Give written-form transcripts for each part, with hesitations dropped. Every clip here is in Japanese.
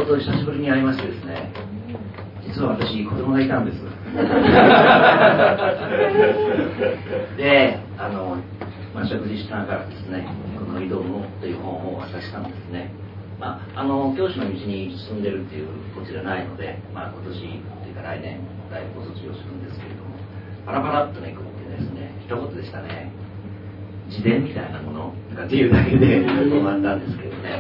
と久しぶりに会いましてですね、実は私子供がいたんですで、食事しながらですね、この移動のという本を渡したんですね。教師の道に進んでるっていうことじゃないので、今年というか来年大学を卒業するんですけれども、パラパラっとめくってですね、一言でしたね、自伝みたいなものっていうだけで終わったんですけどね。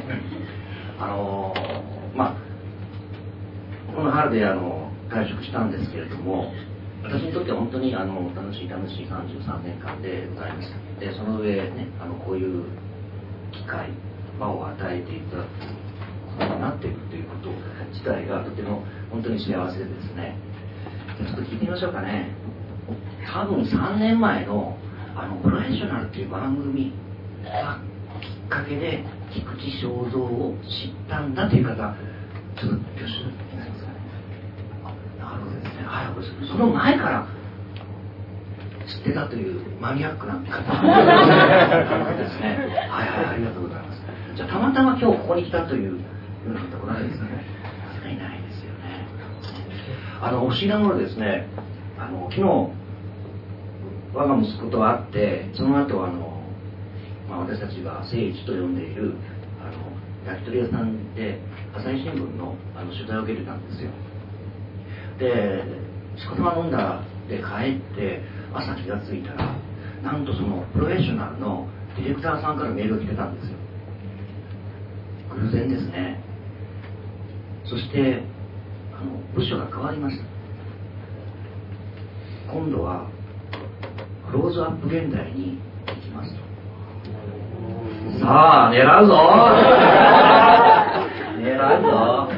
この春で退職したんですけれども、私にとっては本当に楽しい33年間でございました。でその上ね、こういう機会場を与えていただくことになっているということ自体がとても本当に幸せでですね。ちょっと聞いてみましょうかね。多分3年前のプロフェッショナルという番組がきっかけで菊池正蔵を知ったんだという方、ちょっと挙手いないですかね。なるほどですね。はい、その前から知ってたというマニアックな方ですね。はい、ありがとうございます。じゃあたまたま今日ここに来たというような方来ないですかね。いないですよね。不思議なものですね。昨日我が息子と会って、その後私たちが聖地と呼んでいる焼き鳥屋さんで朝日新聞の取材を受けてたんですよ。で仕事が飲んだで帰って朝気がついたら、なんとそのプロフェッショナルのディレクターさんからメールが来てたんですよ。偶然ですね。そして部署が変わりました。今度はクローズアップ現代に行きますと。さあ狙うぞ狙うぞ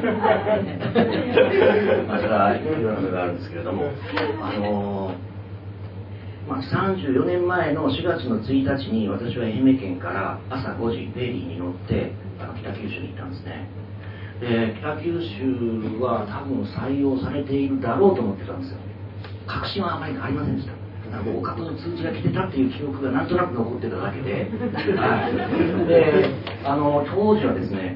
それはいろいろなことがあるんですけれども、34年前の4月の1日に私は愛媛県から朝5時フェリーに乗って北九州に行ったんですね。で北九州は多分採用されているだろうと思ってたんですよ。確信はあまりありませんでした。合格の通知が来てたっていう記憶がなんとなく残ってただけで、で当時はですね、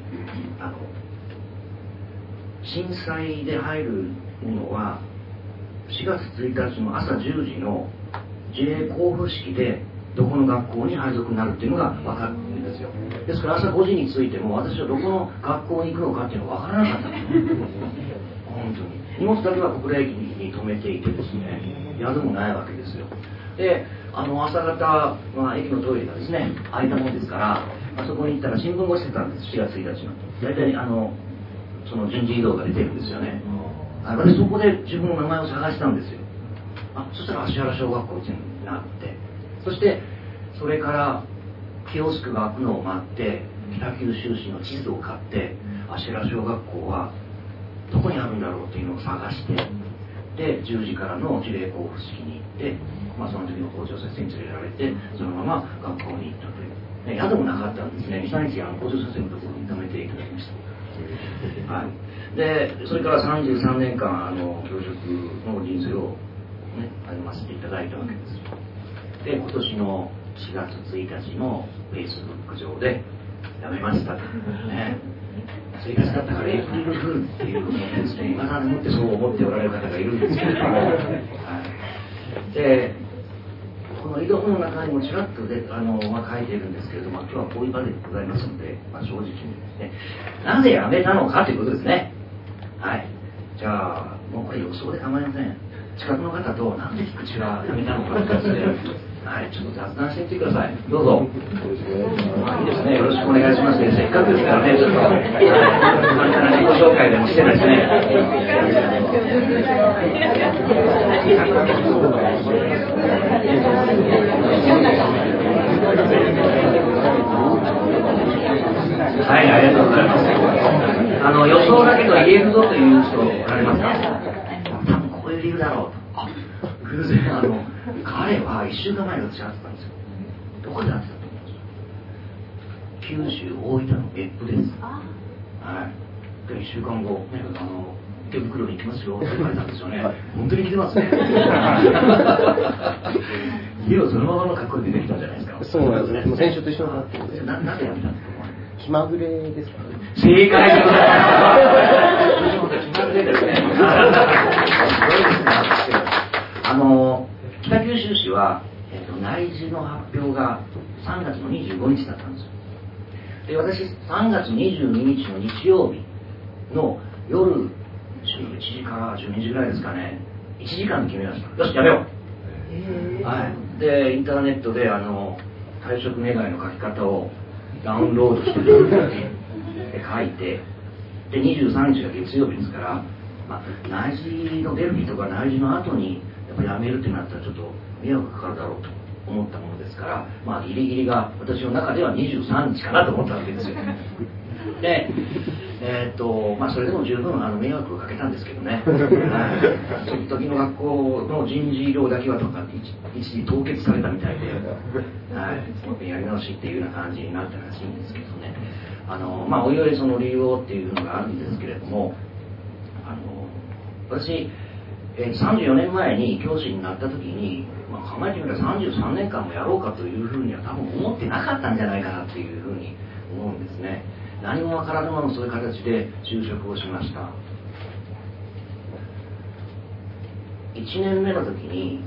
震災で入るのは4月1日の朝10時の JA 交付式でどこの学校に配属になるっていうのが分かるんですよ。ですから朝5時に着いても私はどこの学校に行くのかっていうのが分からなかったんです本当に。荷物だけは小倉駅に止めていてですね、宿もないわけですよ。で朝方、駅のトイレがですね空いたもんですから、そこに行ったら新聞がしてたんです。4月1日の大体その人事異動が出てるんですよね。私そこで自分の名前を探したんですよ。そしたら芦原小学校になって、そしてそれからキオスクが開くのを待って北九州市の地図を買って芦原小学校はどこにあるんだろうっていうのを探して、で10時からの事例交付式に行って、その時の校長先生に連れられてそのまま学校に行ったという、宿もなかったんですね。 2,3 日校長先生のところに泊めていただきました、はい、でそれから33年間教職の人生を、歩ませていただいたわけです。で今年の4月1日のフェイスブック上で辞めましたと、1日だったからエイプリルフールっていうのをですね、今までもってそう思っておられる方がいるんですけれども、でこの移動の中にもちらっとで書いているんですけれども、今日はこういう場でございますので、正直にですね、なぜ辞めたのかということですね。はい、じゃあもうこれ予想で構いません。近くの方となんで菊池が辞めたのかというはい、ちょっと雑談してみてください。どうぞ。いいですね。よろしくお願いします。せっかくですからね、ちょっと自己紹介でもしてですね。はい、ありがとうございます。予想だけど言えるぞという人おられますか？多分こういう理由だろうと。偶然彼は1週間前に私会ってたんですよ。どこで会ってたと思いますか？九州大分の別府です。はい。で1週間後、池袋に行きますよって言われたんですよね。本当に来てますね。家をそのままの格好で出てきたんじゃないですか。 そうなんですね。もう先週と一緒になってるんで。 なんでやめたんですか？ 気まぐれですかね。 正解でございます。気まぐれですね。すごいですね。北九州市は、内示の発表が3月の25日だったんですよ。で、私、3月22日の日曜日の夜11時から12時ぐらいですかね、1時間決めました。よし、やめよう。はい。で、インターネットで退職願の書き方をダウンロードして書いて、で、23日が月曜日ですから、内示の出る日とか内示の後にやっぱりやめるってなったらちょっと迷惑かかるだろうと思ったものですから、ギリギリが私の中では23日かなと思ったわけですよ。で、それでも十分迷惑をかけたんですけどね、時の学校の人事異動だけはとか一時凍結されたみたいで、もっやり直しっていうような感じになったらしいんですけどね、おいおいその理由をっていうのがあるんですけれども、私、34年前に教師になった時に、考えてみたら33年間もやろうかというふうには多分思ってなかったんじゃないかなっていうふうに思うんですね。何もわからぬままそういう形で就職をしました。1年目の時に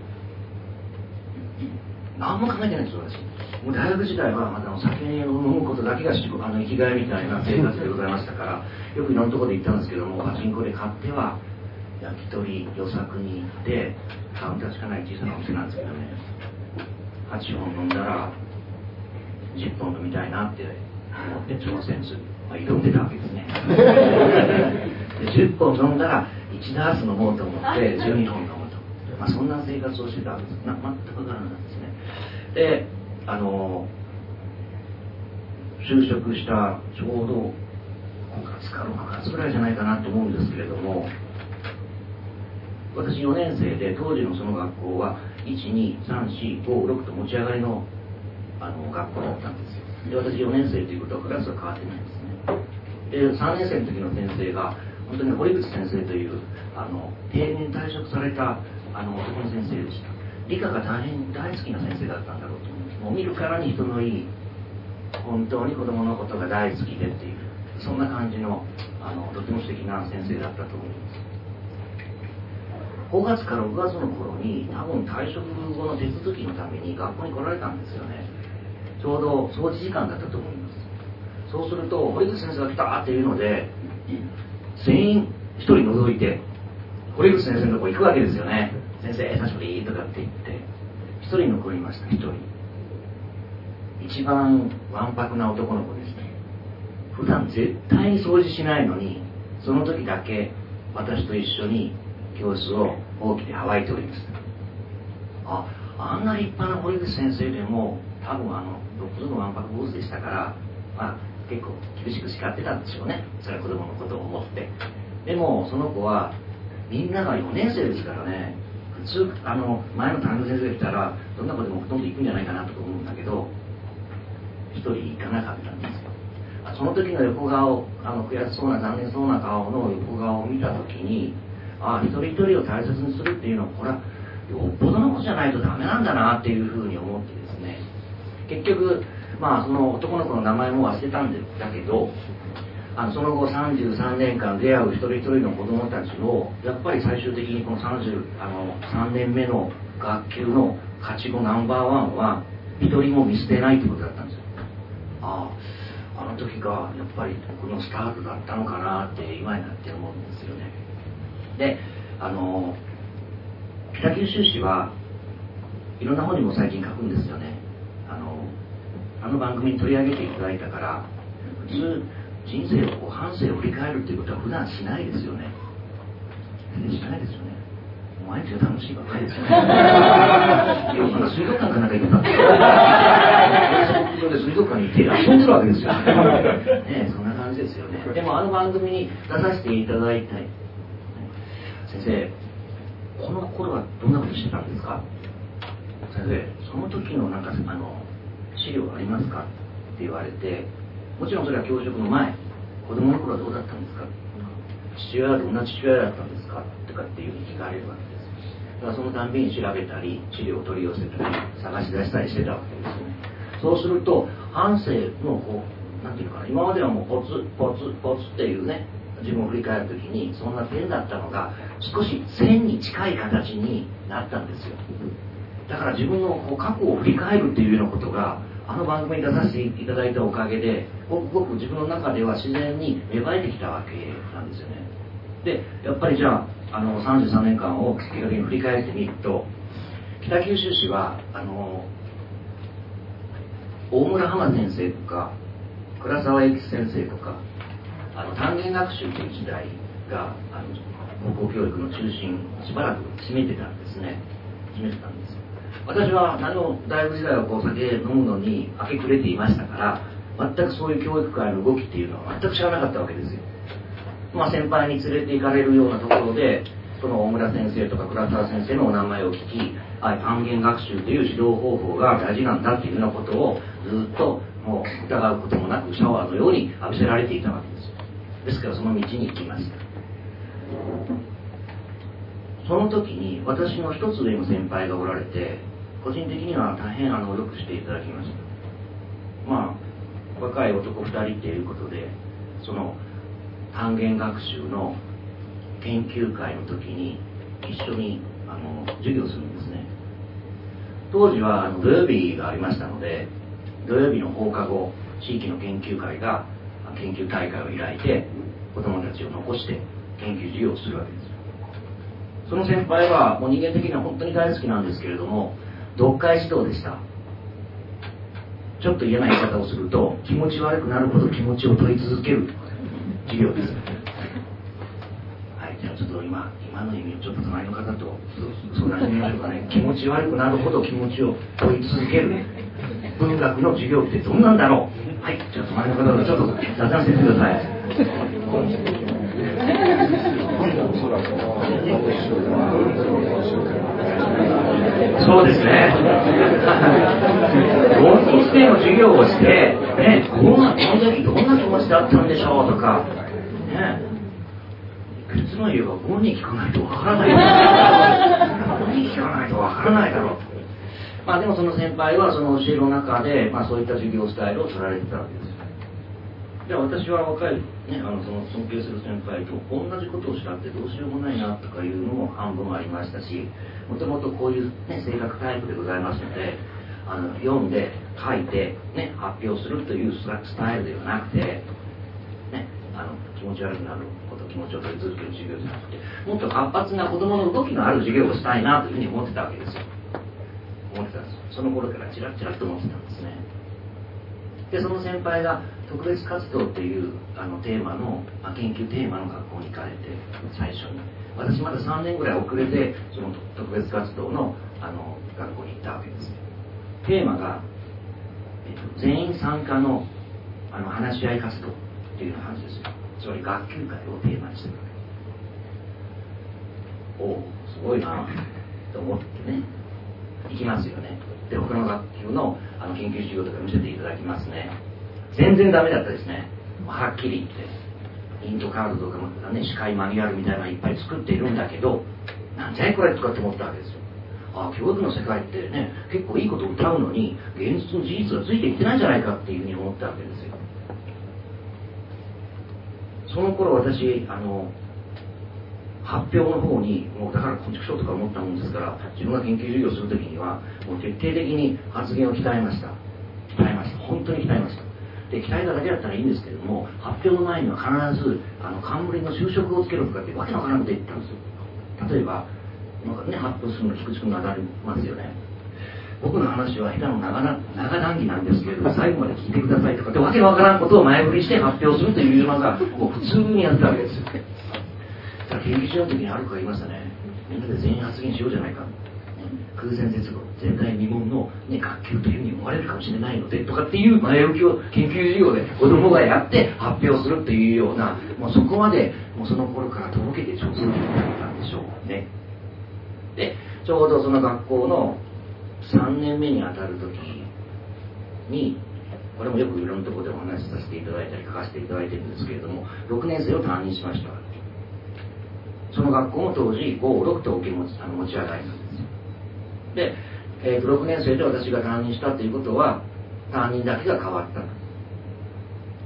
何も考えてないんですよ、私。もう大学時代はまだ酒を飲むことだけが生きがいみたいな生活でございましたから、よくいろんなところで行ったんですけども、パチンコで買っては焼き鳥予作に行って、カウンターしかない小さなお店なんですけどね、8本飲んだら10本飲みたいなって思って挑戦する、挑んでたわけですね。で10本飲んだら1ダース飲もうと思って12本飲むと、そんな生活をしてたわけです。全くわからなかったですね。で、就職したちょうど5月か6月ぐらいじゃないかなと思うんですけれども、私4年生で、当時のその学校は12345と持ち上がりの学校だったんですよ。で、私4年生ということはクラスは変わってないんですね。で、3年生の時の先生が本当に堀口先生という定年退職された男の先生でした。理科が大変大好きな先生だったんだろうと思います。もう見るからに人のいい、本当に子供のことが大好きでっていう、そんな感じのとても素敵な先生だったと思います。5月から6月の頃に多分退職後の手続きのために学校に来られたんですよね。ちょうど掃除時間だったと思います。そうすると堀口先生が来たっていうので、全員一人除いて堀口先生のとこ行くわけですよね。先生久しぶりとかって言って一人残りました。一人、一番わんぱくな男の子でした。普段絶対に掃除しないのに、その時だけ私と一緒に教室をほうきではわいておりました。あんな立派な堀口先生でも多分どこぞのわんぱく坊主でしたから、結構厳しく叱ってたんでしょうね。それは子供のことを思って。でもその子はみんなが4年生ですからね、普通前の担任先生が来たらどんな子でもほとんど行くんじゃないかなと思うんだけど、一人行かなかったんですよ。その時の横顔、悔しそうな残念そうな顔の横顔を見た時に、一人一人を大切にするっていうのは、これはよっぽどのことじゃないとダメなんだなっていうふうに思ってですね、結局その男の子の名前も忘れたんだけど、その後33年間出会う一人一人の子供たちをやっぱり最終的にこの3年目の学級の勝ち子ナンバーワンは一人も見捨てないってことだったんですよ。あの時がやっぱり僕のスタートだったのかなって今になって思うんですよね。で、北九州市はいろんな本にも最近書くんですよね。番組に取り上げていただいたから、普通人生を半生を振り返るっていうことは普段しないですよね。しないですよね。毎日が楽しいばっかりですよね。なんか水族館かなんか行ったんですよ。水族館に行って遊んでるわけですよ。ね、そんな感じですよね。でも番組に出させていただいたい。先生、この頃はどんなことしてたんですか？先生、その時のなんか資料ありますかって言われて、もちろんそれは教職の前、子供の頃はどうだったんですか、父親はどんな父親だったんですかとかっていうふうに聞かれるわけです。だからそのたんびに調べたり資料を取り寄せたり探し出したりしてたわけですよね。そうすると半生のなんていうのかな、今まではもうポツポツポツっていうね、自分を振り返るときにそんな点だったのが少し線に近い形になったんですよ。だから自分のこう過去を振り返るっていうようなことがあの番組に出させていただいたおかげでごく自分の中では自然に芽生えてきたわけなんですよね。でやっぱりじゃあ33年間を結果的に振り返ってみると、北九州市は大村浜先生とか倉沢永吉先生とか単元学習という時代が高校教育の中心しばらく占めてたんですね。私は大学時代はお酒飲むのに明け暮れていましたから、全くそういう教育界の動きっていうのは全く知らなかったわけですよ。先輩に連れて行かれるようなところでその大村先生とか倉沢先生のお名前を聞き、単元学習という指導方法が大事なんだっていうようなことをずっともう疑うこともなくシャワーのように浴びせられていたわけです。ですからその道に行きました。その時に私の一つ上の先輩がおられて、個人的には大変よくしていただきました。若い男2人っていうことで、その単元学習の研究会の時に一緒に授業するんですね。当時は土曜日がありましたので、土曜日の放課後地域の研究会が研究大会を開いて子どもたちを残して研究授業をするわけです。その先輩はもう人間的には本当に大好きなんですけれども、読解指導でした。ちょっと嫌な言い方をすると、気持ち悪くなるほど気持ちを問い続ける授業です。はい、じゃあちょっと今の意味をちょっと隣の方と相談してみましょうかね。気持ち悪くなるほど気持ちを問い続ける文学の授業ってどんなんだろう。はい、じゃあ隣の方とちょっと雑談してみてください。そうですね。同級生の授業をして、この時どんな気持ちだったんでしょうとか、別の言えば5に聞かないとわからない5に聞かないとわからないだろう。でもその先輩はその教えの中で、そういった授業スタイルを取られてたわけです。じゃあ私は若い、その尊敬する先輩と同じことをしたってどうしようもないなとかいうのも半分ありましたし、もともとこういう、性格タイプでございますので、読んで書いて、発表するというスタイルではなくて、気持ち悪くなること気持ちを取り続ける授業じゃなくて、もっと活発な子どもの動きのある授業をしたいなというふうに思ってたわけですよ。思ってたんです。その頃からチラッチラッと思ってたんですね。でその先輩が特別活動っていうテーマの、研究テーマの学校に行かれて、最初に私まだ3年ぐらい遅れてその特別活動の学校に行ったわけです。テーマが、全員参加の話し合い活動っていうような感じですよ。つまり学級会をテーマにしてるわけ。おお、すごいなと思ってね行きますよね。で他の学級の研究授業とか見せていただきますね。全然ダメだったですね。はっきり言ってイントカードとかも司会マニュアルみたいなのいっぱい作っているんだけど、なんじゃいこれとかって思ったわけですよ。教育の世界ってね、結構いいことを歌うのに現実の事実がついていってないんじゃないかっていうふうに思ったわけですよ。その頃私発表の方にもうだから昆虫賞とか思ったもんですから、自分が研究授業をするときにはもう徹底的に発言を鍛えました。本当に鍛えました。で鍛えただけだったらいいんですけれども、発表の前には必ず冠の修飾をつけろとかってわけのわからんこと言ったんですよ。例えば発表するの菊池君が当たりますよね。僕の話は下手の長談義なんですけれども最後まで聞いてくださいとかってわけのわからんことを前振りして発表するというのがもう普通にやってたわけですよ。研究しようときにある子が言いましたね。みんなで全員発言しようじゃないか、空前絶後前代未聞の、学級というふうに思われるかもしれないのでとかっていう前置きを研究授業で子供がやって発表するっていうような、もうそこまでもうその頃からとぼけて上手になったんでしょうね。でちょうどその学校の3年目にあたる時に、これもよくいろんなところでお話しさせていただいたり書かせていただいてるんですけれども、6年生を担任しました。その学校も当時5、6と持ち上がりなんですで、6年生で私が担任したということは担任だけが変わった。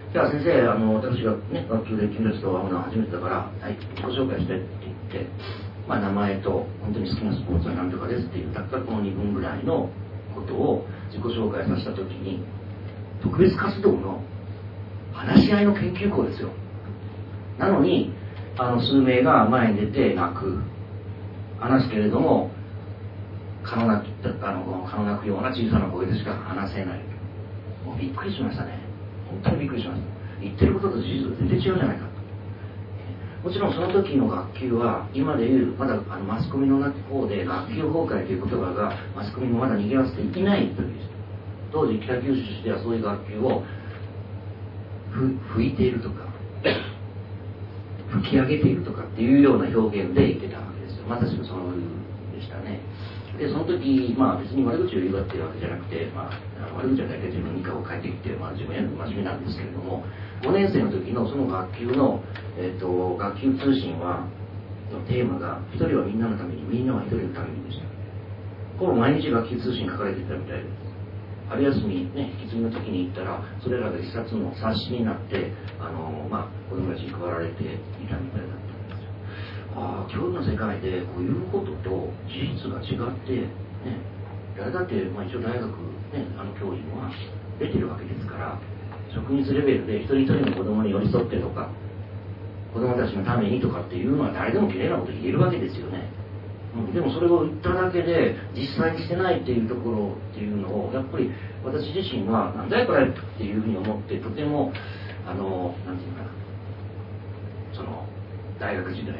じゃあ先生、私がね、学級で君たちと会うのは初めてだから、はい、自己紹介してって言って、まあ、名前と、本当に好きなスポーツは何とかですっていう、たったこの2分ぐらいのことを自己紹介させたときに、特別活動の話し合いの研究校ですよ。なのに、数名が前に出て泣く。話すけれども、蚊の鳴くような小さな声でしか話せない。もうびっくりしましたね。本当にびっくりしました。言ってることと事実全然違うじゃないかと。もちろんその時の学級は今でいうまだマスコミの方で学級崩壊という言葉がマスコミもまだ賑わせていない時です。当時北九州市ではそういう学級を吹いているとか吹き上げているとかっていうような表現で言ってたわけですよ。まさしくそのでしたね。でその時、まあ、別に悪口を言うわけじゃなくて、まあ、悪口は大体自分に顔を変えてきて、まあ、自分への真面目なんですけれども、5年生の時のその学級の、学級通信のテーマが一人はみんなのために、みんなは一人のためにでした。ほぼ毎日学級通信書かれていたみたいです。春休みね、引き継ぎの時に行ったら、それらが一冊の冊子になって、まあ、子供たちに配られていたみたいだったんですよ。ああ、教育の世界でこういうことと事実が違って、ね、誰だって、まあ、一応大学、ね、教員は出てるわけですから、職員レベルで一人一人の子供に寄り添ってとか、子供たちのためにとかっていうのは誰でも綺麗なこと言えるわけですよね。でもそれを言っただけで実際にしてないっていうところっていうのをやっぱり私自身はなんだよこれっていうふうに思って、とてもなんていうかな、その大学時代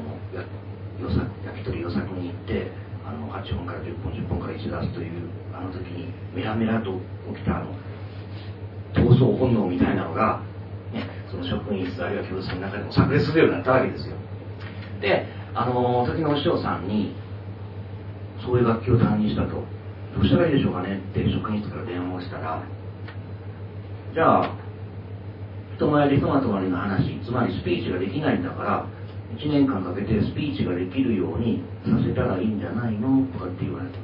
焼き鳥予作に行って8本から10本10本から1出すという時にメラメラと起きた闘争本能みたいなのが、ね、その職員室あるいは教室の中でも炸裂するようになったわけですよ。で時のお師匠さんにそういう学級を担任したと、どうしたらいいでしょうかねって職員室から電話をしたら、じゃあ人前で人まとまりの話、つまりスピーチができないんだから1年間かけてスピーチができるようにさせたらいいんじゃないのとかって言われたんです。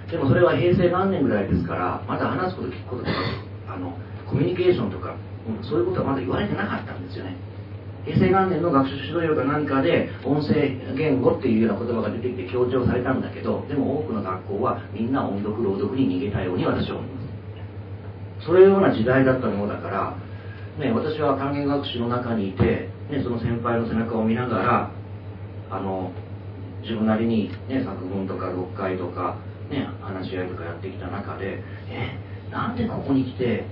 でもそれは平成何年ぐらいですから、まだ話すこと聞くこととかコミュニケーションとか、そういうことはまだ言われてなかったんですよね。平成元年の学習指導要か何かで音声言語っていうような言葉が出てきて強調されたんだけど、でも多くの学校はみんな音読朗読に逃げたように私は思います。そういうような時代だったものだから、ね、私は単元学習の中にいて、ね、その先輩の背中を見ながら自分なりに、ね、作文とか読解とか、ね、話し合いとかやってきた中でなんでここに来て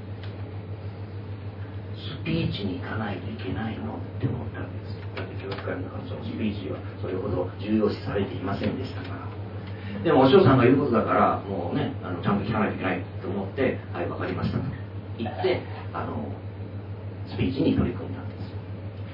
スピーチに行かないといけないのって思ったんです。だって教育界の中のそのスピーチはそれほど重要視されていませんでしたから。でもお師匠さんが言うことだからもうねちゃんと聞かないといけないと思って、はい、分かりましたと言ってスピーチに取り組んだんです。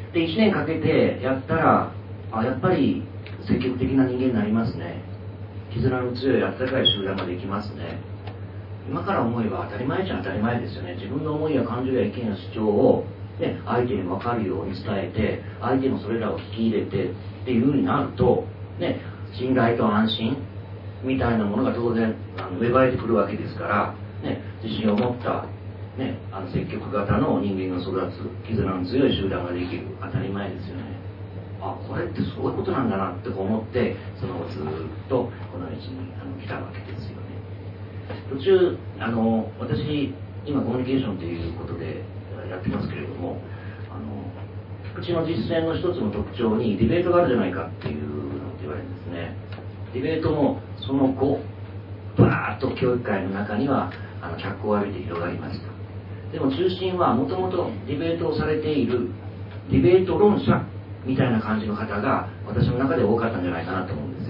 で1年かけてやったらやっぱり積極的な人間になりますね。絆の強い温かい集団ができますね。今から思えば当たり前じゃ当たり前ですよね。自分の思いや感情や意見や主張を、ね、相手に分かるように伝えて、相手もそれらを聞き入れてっていう風になると、ね、信頼と安心みたいなものが当然芽生えてくるわけですから、ね、自信を持った、ね、積極型の人間が育つ絆の強い集団ができる、当たり前ですよね。これってそういうことなんだなって思って、そのずっとこの道に来たわけですよね。途中私今コミュニケーションということでやってますけれども、うちの実践の一つの特徴にディベートがあるじゃないかっていうのって言われるんですね。ディベートもその後バーッと教育界の中には脚光を浴びて広がりました。でも中心はもともとディベートをされているディベート論者みたいな感じの方が私の中で多かったんじゃないかなと思うんですよ。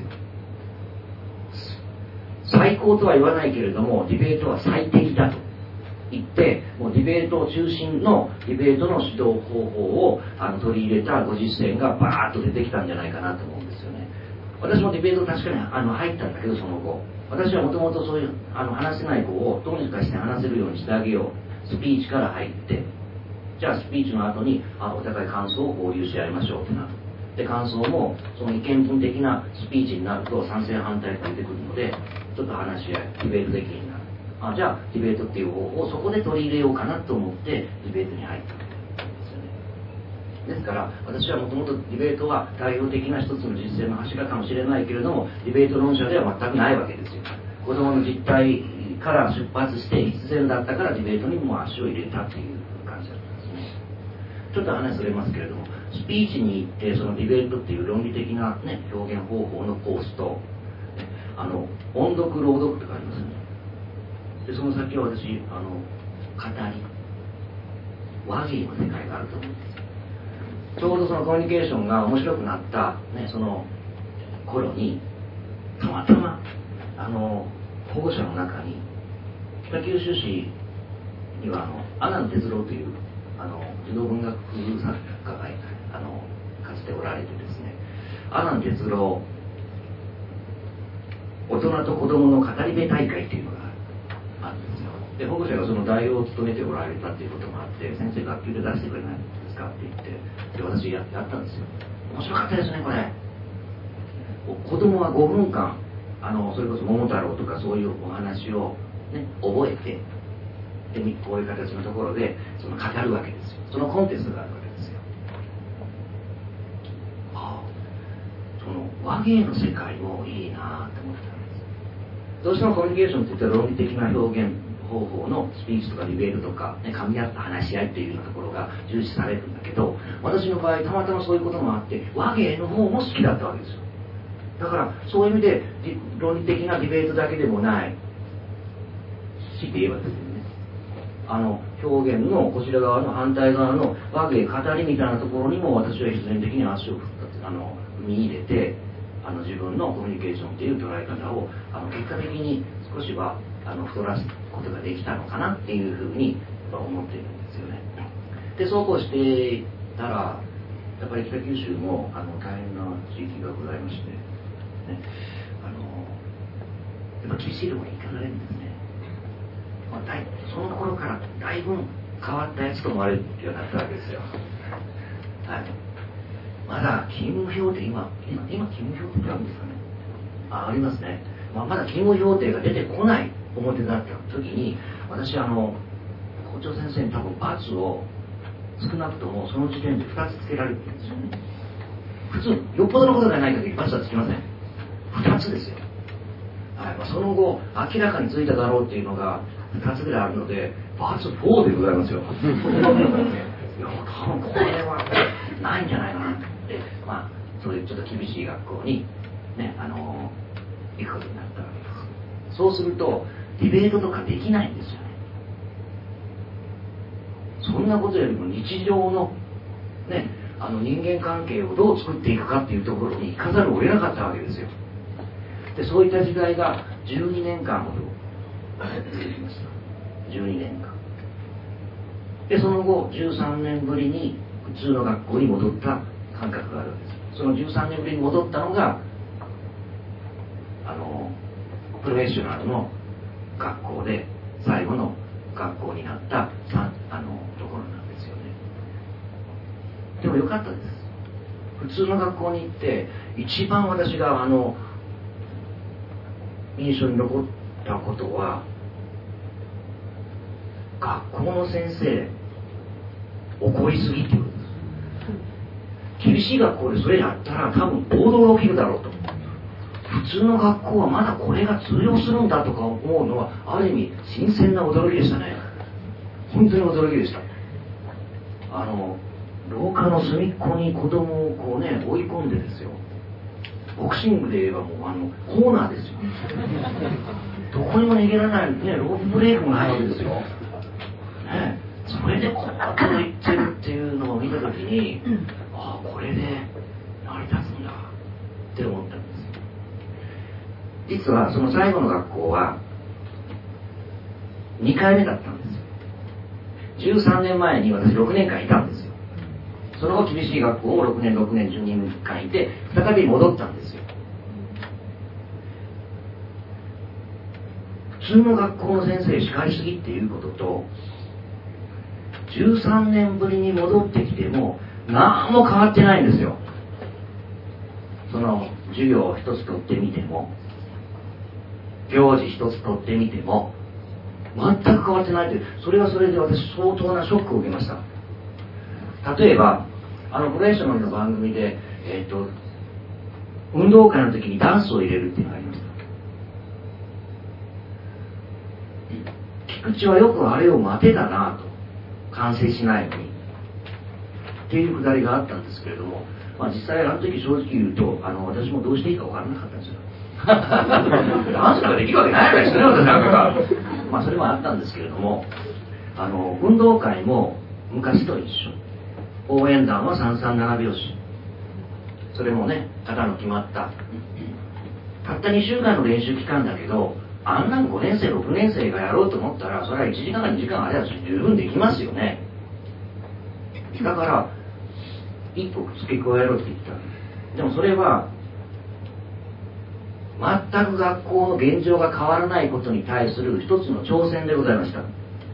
最高とは言わないけれどもディベートは最適だと言って、もうディベートを中心のディベートの指導方法を取り入れたご実践がバーッと出てきたんじゃないかなと思うんですよね。私もディベート確かに入ったんだけど、その後私はもともとそういう話せない子をどうにかして話せるようにしてあげよう、スピーチから入って、じゃあスピーチの後にお互い感想を交流し合いましょうってなる。で感想もその意見分的なスピーチになると賛成反対が出てくるので、ちょっと話し合いディベートできるようになる。 じゃあディベートっていう方法をそこで取り入れようかなと思ってディベートに入ったんですよね。ですから私はもともとディベートは代表的な一つの実践の柱かもしれないけれども、ディベート論者では全くないわけですよ。子供の実態から出発して必然だったからディベートにも足を入れたっていう感じだったんですね。ちょっと話それますけれども、スピーチに行ってそのディベートっていう論理的な、ね、表現方法のコースと、音読朗読とかありますね。でその先は私語り話芸の世界があると思うんですよ。ちょうどそのコミュニケーションが面白くなった、ね、その頃にたまたま保護者の中に北九州市には阿南哲郎という児童文学作家がかつておられてですね、阿南哲郎大人と子供の語り部大会っていうのがあるんですよ。で保護者がその代表を務めておられたっていうこともあって、先生学級で出してくれないですかって言って、で私やったんですよ。面白かったですねこれ。子供は5分間それこそ桃太郎とかそういうお話を、ね、覚えて、でこういう形のところで語るわけですよ。そのコンテストがあるわけですよ。その話芸の世界もいいなと思ってたんです。どうしてもコミュニケーションっていったら論理的な表現方法のスピーチとかディベートとか、ね、噛み合った話し合いっていうようなところが重視されるんだけど、私の場合たまたまそういうこともあって話芸の方も好きだったわけですよ。だからそういう意味で論理的なディベートだけでもないしって言えばですね、表現のこちら側の反対側の話芸語りみたいなところにも私は必然的に足を踏み入れて自分のコミュニケーションっていう捉え方を結果的に少しは太らすことができたのかなっていうふうに思っているんですよね。でそうこうしていたらやっぱり北九州も大変な地域がございまして、ね、やっぱ厳しいところに行かされるんですね。その頃からだいぶ変わったやつと思われるようになったわけですよ。はい、まだ勤務表定今勤務表定ってあるんですかね。ありますね。まだ勤務表定が出てこない表だった時に私校長先生に多分罰を少なくともその時点で2つつけられてるんですよね。普通よっぽどのことがない限り罰はつきません。2つですよ。はい、その後明らかについただろうっていうのが2つぐらいあるので罰4でございますよ。いや多分これはないんじゃないかなって、そういうちょっと厳しい学校にね行くことになったわけです。そうするとディベートとかできないんですよね。そんなことよりも日常のね人間関係をどう作っていくかっていうところに行かざるを得なかったわけですよ。でそういった時代が12年間ほど続きました。12年間でその後13年ぶりに普通の学校に戻った感覚があるわけです。その13年ぶりに戻ったのがプロフェッショナルの学校で最後の学校になったところなんですよね。でもよかったです。普通の学校に行って一番私が印象に残ったことは学校の先生怒りすぎっていうことです。厳しい学校でそれやったら多分暴動が起きるだろうと。普通の学校はまだこれが通用するんだとか思うのはある意味新鮮な驚きでしたね。本当に驚きでした。廊下の隅っこに子供をこうね追い込んでですよ、ボクシングで言えばもうコーナーですよ。どこにも逃げられないね、ロープブレーキもないわけですよ、ね、それでこんなこと言ってるっていうのを見た時にこれで成り立つんだって思ったんです。実はその最後の学校は2回目だったんですよ。13年前に私6年間いたんですよ。その後厳しい学校を6年12年間いて再び戻ったんですよ。普通の学校の先生叱りすぎっていうことと13年ぶりに戻ってきても何も変わってないんですよ。その授業を一つ取ってみても行事一つ取ってみても全く変わってないって、それはそれで私相当なショックを受けました。例えばプロフェッショナルの番組で、運動会の時にダンスを入れるっていうのがありました。菊池はよくあれを待てだなと、完成しないのにっていうくだりがあったんですけれども、実際時正直言うと私もどうしていいか分からなかったんですよダンスなんかできるわけないわけですね、私なんかがそれもあったんですけれども、運動会も昔と一緒、応援団は三三七拍子、それもね型の決まったたった2週間の練習期間だけど、あんなん5年生6年生がやろうと思ったらそれは1時間か2時間あれば十分できますよね。だから一歩付け加えろって言った。でもそれは全く学校の現状が変わらないことに対する一つの挑戦でございました。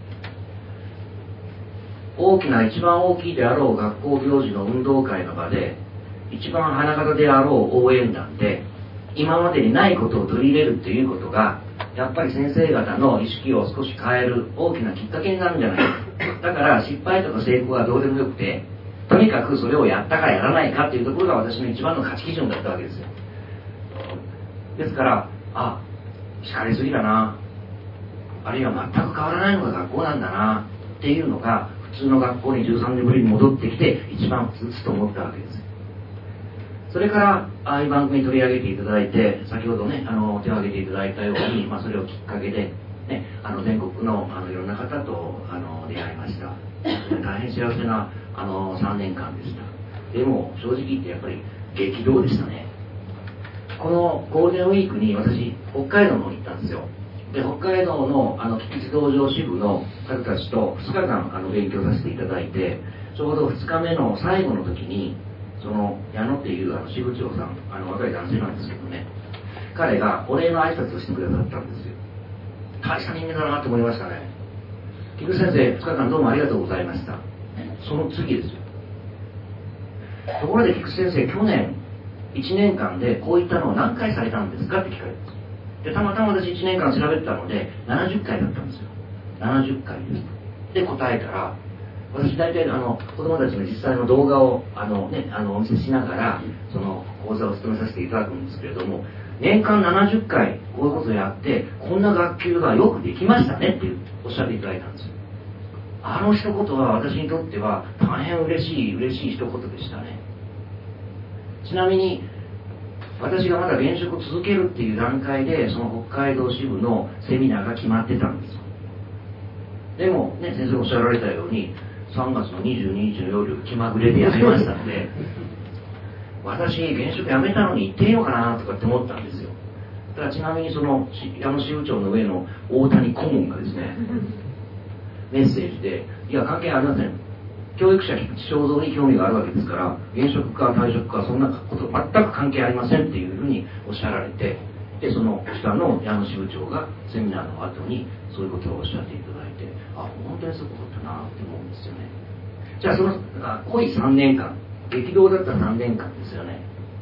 一番大きいであろう学校行事の運動会の場で、一番花形であろう応援団で今までにないことを取り入れるっていうことが、やっぱり先生方の意識を少し変える大きなきっかけになるんじゃないか。だから失敗とか成功はどうでもよくて、とにかくそれをやったかやらないかっていうところが私の一番の価値基準だったわけですよ。ですから叱りすぎだな、あるいは全く変わらないのが学校なんだなっていうのが普通の学校に13年ぶりに戻ってきて一番ふつふつと思ったわけです。それからああいう番組に取り上げていただいて、先ほどね手を挙げていただいたように、それをきっかけで、ね、全国のいろんな方と出会いました。大変幸せな3年間でした。でも正直言ってやっぱり激動でしたね。このゴールデンウィークに私北海道の方に行ったんですよ。で北海道の菊池道場支部の方たちと2日間勉強させていただいて、ちょうど2日目の最後の時にその矢野っていう支部長さん、若い男性なんですけどね、彼がお礼の挨拶をしてくださったんですよ。大した人間だなと思いましたね。菊池先生2日間どうもありがとうございました。その次ですよ。ところで菊池先生、去年1年間でこういったのを何回されたんですかって聞かれたんです。でたまたま私1年間調べてたので70回だったんですよ。70回ですで答えたら、私大体子供たちの実際の動画をお見せしながらその講座を務めさせていただくんですけれども、年間70回こういうことをやってこんな学級がよくできましたねっておっしゃっていただいたんですよ。一言は私にとっては大変嬉しい一言でしたね。ちなみに私がまだ現職を続けるっていう段階でその北海道支部のセミナーが決まってたんですよ。でもね、先生がおっしゃられたように3月の22日の夜気まぐれで辞めましたので私現職辞めたのに行っていいのかなとかって思ったんですよ。ただちなみにその矢野支部長の上の大谷顧問がですねメッセージで、いや関係ありません、教育者菊池正蔵に興味があるわけですから、現職か退職かそんなこと全く関係ありませんっていうふうにおっしゃられて、でその下の矢野支部長がセミナーの後にそういうことをおっしゃっていただいて、本当にそういうことだなって思うんですよね。じゃあその濃い3年間、激動だった3年間ですよね。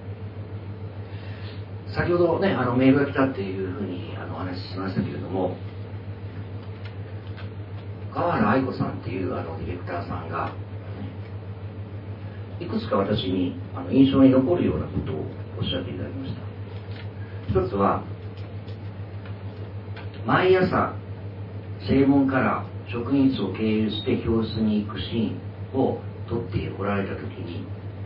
先ほどねメールが来たっていうふうにお話ししましたけれども、川原愛子さんっていうディレクターさんがいくつか私に印象に残るようなことをおっしゃっていただきました。一つは、毎朝正門から職員室を経由して教室に行くシーンを撮っておられた時に、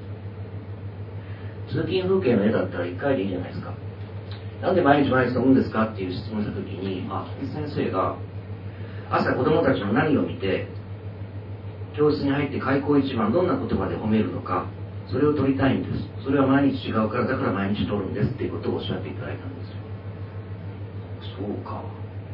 通勤風景の絵だったら1回でいいじゃないですか。なんで毎日撮るんですかっていう質問した時に、菊池先生が朝子供たちの何を見て教室に入って開口一番どんな言葉で褒めるのか、それを撮りたいんです、それは毎日違うから、だから毎日撮るんですっていうことをおっしゃっていただいたんですよ。そうか、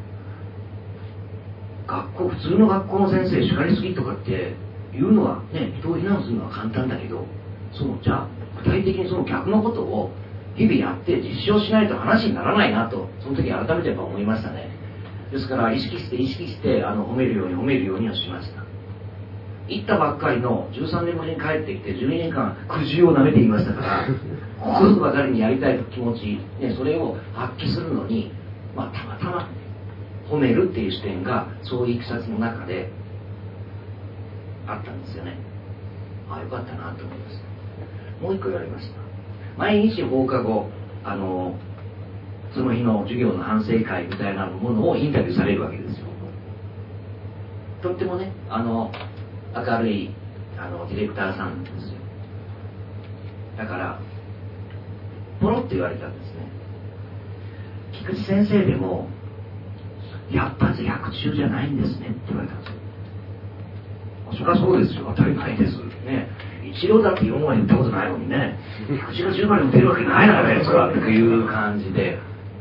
普通の学校の先生叱りすぎとかっていうのはね、人を非難するのは簡単だけど、じゃあ具体的にその逆のことを日々やって実証しないと話にならないなと、その時改めてやっぱ思いましたね。ですから意識して褒めるようにはしました。行ったばっかりの13年ぶりに帰ってきて12年間苦渋をなめていましたからここばかりにやりたい気持ち、それを発揮するのに、たまたま褒めるっていう視点がそういういきさつの中であったんですよね。ああよかったなと思いました。もう一個言われました。毎日放課後その日の授業の反省会みたいなものをインタビューされるわけですよ。とってもね明るいディレクターさんですよ。だからポロッと言われたんですね。菊池先生でも100発100中じゃないんですねって言われたんですよ。そりゃそうですよ、当たり前ですね。一郎だって4割打ったことないのにね、菊池が10割打てるわけないなね、そらっていう感じで、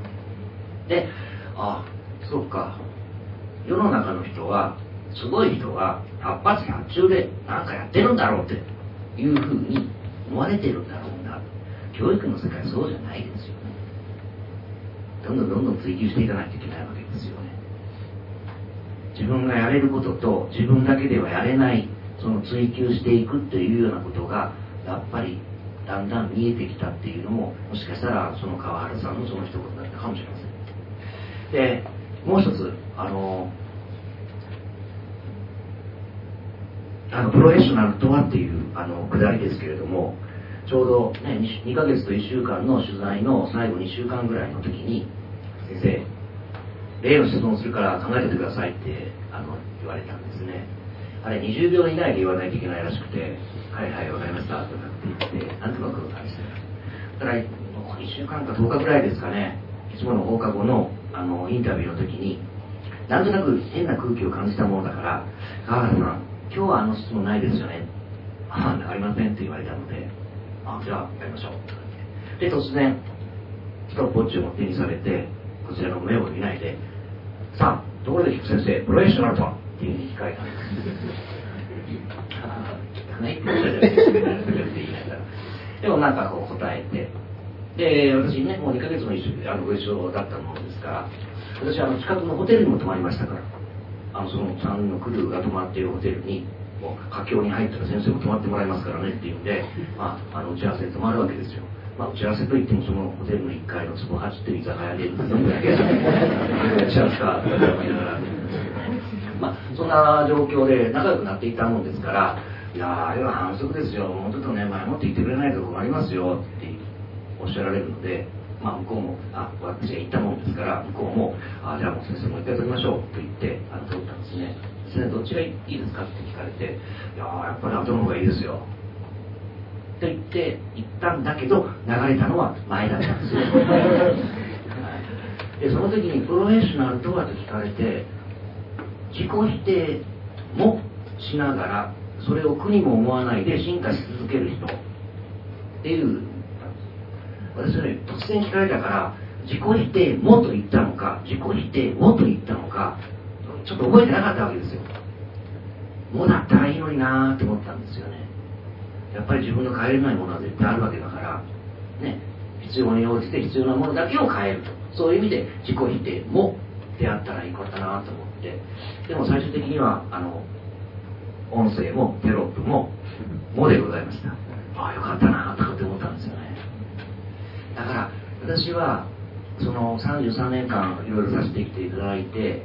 あ、そうか、世の中の人はすごい人は100発100中で何かやってるんだろうっていうふうに思われてるんだろうな。教育の世界はそうじゃないですよね。どんどん追求していかないといけないわけですよね。自分がやれることと自分だけではやれない、その追求していくっていうようなことがやっぱりだんだん見えてきたっていうのも、もしかしたらその川原さんのその一言だったかもしれません。でもう一つプロフェッショナルとはっていうくだりですけれども、ちょうど、ね、2ヶ月と1週間の取材の最後2週間ぐらいの時に、先生例の質問するから考えててくださいって言われたんですね。あれ20秒以内で言わないといけないらしくて、はいはいわかりましたとかって言ってなんとなく感じてたら、1週間か10日ぐらいですかね、いつもの放課後のインタビューの時になんとなく変な空気を感じたものだから、川原さん今日は質問ないですよね、ありませんって言われたので、じゃあやりましょう。で突然ストップウォッチを手にされて、こちらの目を見ないで、さあところで菊先生プロフェッショナルとはっていうふうに聞かれたんです。聞かないって言ったじゃないですか、言いながら。でもなんかこう答えて、で私ねもう2ヶ月もご一緒だったものですから、私近くのホテルにも泊まりましたから、その3人のクルーが泊まっているホテルにもう佳境に入ったら先生も泊まってもらいますからねっていうんで、打ち合わせに泊まるわけですよ。打ち合わせといってもそのホテルの1階の坪8っていう居酒屋で飲むだけ打ち合わせかと思いながら、そんな状況で仲良くなっていったもんですから、いやあれは反則ですよ、もうちょっとね前もって言ってくれないと困りますよっておっしゃられるので、向こうも私が言ったもんですから、向こうもじゃあもう先生もう一回撮りましょうと言って撮ったんですね。先生どっちがいいですかって聞かれて、いややっぱり後の方がいいですよと言ったんだけど、流れたのは前だったんですよ。でその時にプロフェッショナルとはと聞かれて、自己否定もしながらそれを苦にも思わないで進化し続ける人っていう、私はね突然聞かれたから、自己否定もと言ったのか自己否定をと言ったのかちょっと覚えてなかったわけですよ。もうだったらいいのになーって思ったんですよね。やっぱり自分の変えれないものは絶対あるわけだからね、必要に応じて必要なものだけを変えると、そういう意味で自己否定もであったらいいことだなと思って、でも最終的には音声もテロップももでございました。よかったなとかって思ったんですよね。だから私はその33年間いろいろさせてきていただいて、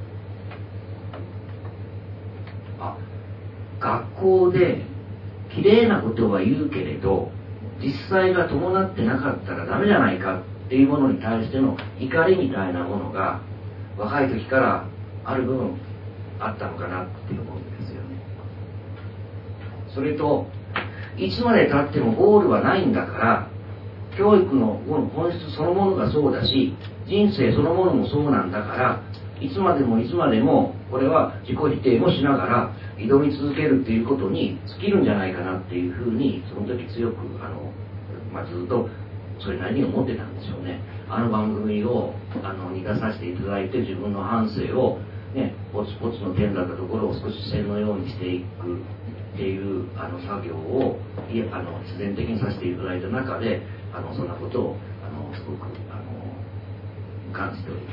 学校で綺麗なことは言うけれど実際が伴ってなかったらダメじゃないかっていうものに対しての怒りみたいなものが若い時からある部分あったのかなって思うんですよね。それといつまでたってもゴールはないんだから、教育の本質そのものがそうだし人生そのものもそうなんだから、いつまでもこれは自己否定もしながら挑み続けるっていうことに尽きるんじゃないかなっていうふうにその時強くずっとそれなりに思ってたんですよね。番組をに出させていただいて自分の反省をね、ポツポツの点だったところを少し線のようにしていくっていう作業を必然的にさせていただいた中でそんなことをすごく感じております。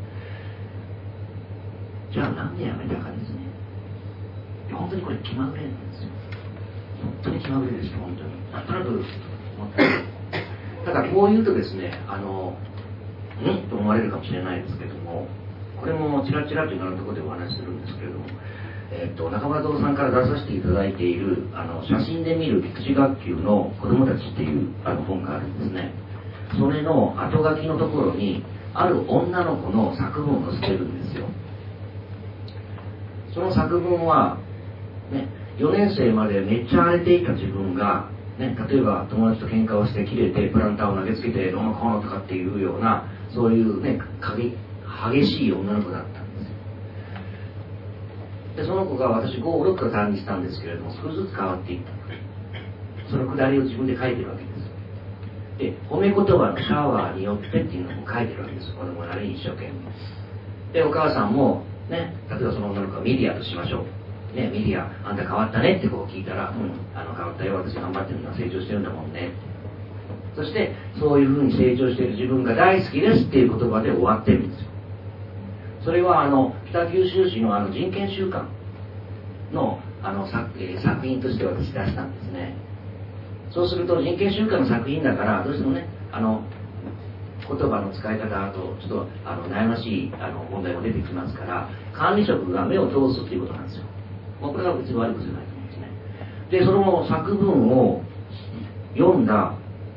じゃあなんでやめたかですね。本当にこれ気まぐれなんですよ。本当に気まぐれですよ。本当になんとなく思っただからこう言うとですねと思われるかもしれないですけども、 これもちらちらといろんなところでお話しするんですけれども、中村徹さんから出させていただいている写真で見る育児学級の子どもたちっていう本があるんですね。それの後書きのところにある女の子の作文を載せてるんですよ。その作文は、ね、4年生までめっちゃ荒れていた自分が、ね、例えば友達と喧嘩をしてキレてプランターを投げつけてどうのこうのとかっていうようなそういうね激しい女の子だったんですよ。でその子が私5、6か単にしたんですけれども少しずつ変わっていった。そのくだりを自分で書いてるわけです。で褒め言葉のシャワーによってっていうのも書いてるわけです。子供なりに一生懸命でお母さんもね、例えばその女の子がミディアとしましょう、ね、ミディアあんた変わったねってこう聞いたら、変わったよ、私頑張ってるんだ、成長してるんだもんね。そしてそういうふうに成長している自分が大好きですっていう言葉で終わってるんですよ。それは北九州市の人権週間の作品として私出したんですね。そうすると人権週間の作品だからどうしてもね言葉の使い方とちょっと悩ましい問題も出てきますから管理職が目を通すっていうことなんですよ。これは別に悪いことじゃないと思うんですね。でその作文を読んだ、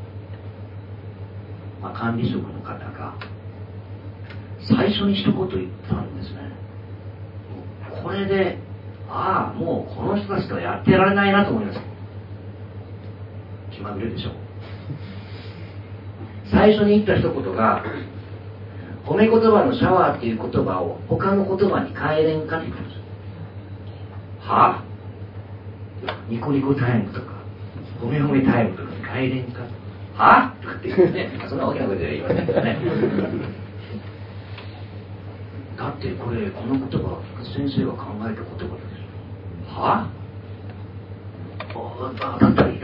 管理職の方が最初に一言言ったんですね。これでもうこの人たちとはやってられないなと思いました。気まぐれでしょ。最初に言った一言が褒め言葉のシャワーっていう言葉を他の言葉に変えれんかって言ったんですよ。はニコニコタイムとか褒め褒めタイムとかに変えれんかはとかって言ってね、そんな大きな声で言いませんからね。だってこの言葉先生が考えた言葉ですよ。はだったらいい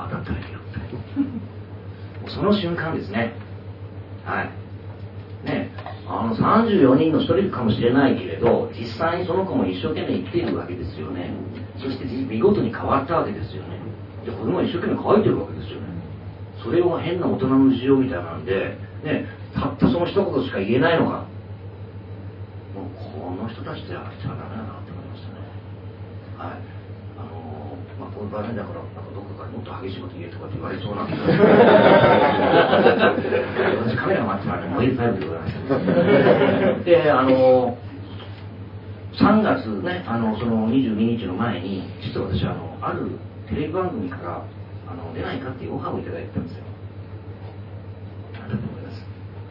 その瞬間ですね。はいね、34人の一人かもしれないけれど実際にその子も一生懸命生きているわけですよね。そして見事に変わったわけですよね。で子供は一生懸命書いてるわけですよね。それを変な大人の事情みたいなんで、ね、たったその一言しか言えないのか。もうこの人たちでやっちゃダメだなって思いましたね。はい。こういう場面だからどこかもっと激しいこと言えとかって言われそうなんですけど私カメラが待ってたら燃えるタイプでございましたで3月ねその22日の前に実は私あるテレビ番組から出ないかっていうオファーをいただいてたんですよ。何だと思います？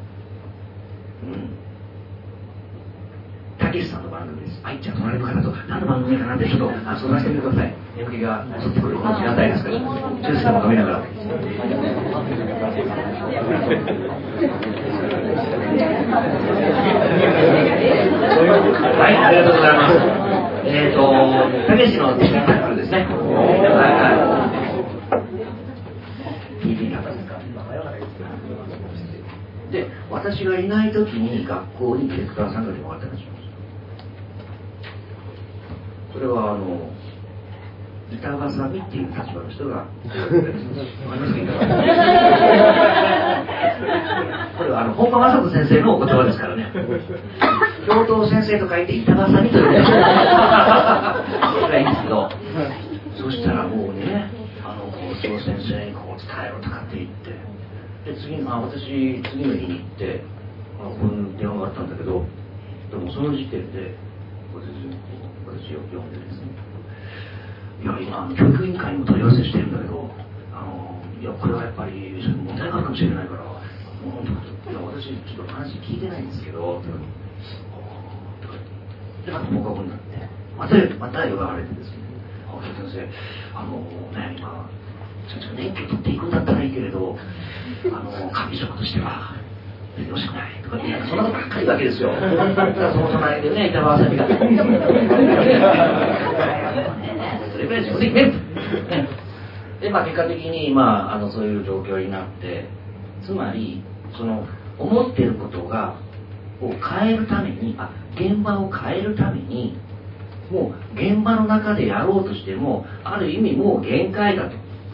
たけしさんの番組です。じゃあ隣の方と何の番組かなってちょっと相談してみてください。眠気が襲ってくるこの時間帯ですからジュースでも飲みながらはい、ありがとうございます。たけしの時間帯ですね。で、私がいない時に学校にディレクターさんが電話があったんですよ。それは板挟みっていう立場の人がこれは本間正人先生のお言葉ですからね。教頭先生と書いて板挟みというそれがいいんですけど、そしたらもうね校長先生にこう伝えろとかって言ってで私次の日に行ってこういう電話があったんだけどでもその時点で私を呼んでですね、いや今教育委員会にも問い合わせしてるんだけどいやこれはやっぱり問題があるかもしれないからいや私ちょっと話聞いてないんですけどでまた放課後になってまた呼ばれてですね先生今免許取っていくんだったらいいけれど管理職としてはよろしくないとかってそんなことばっかりわけですよ。その隣でね板場あさみがそれぐらい自分で言えで結果的にそういう状況になってつまりその思っていることを変えるために現場を変えるためにもう現場の中でやろうとしてもある意味もう限界だと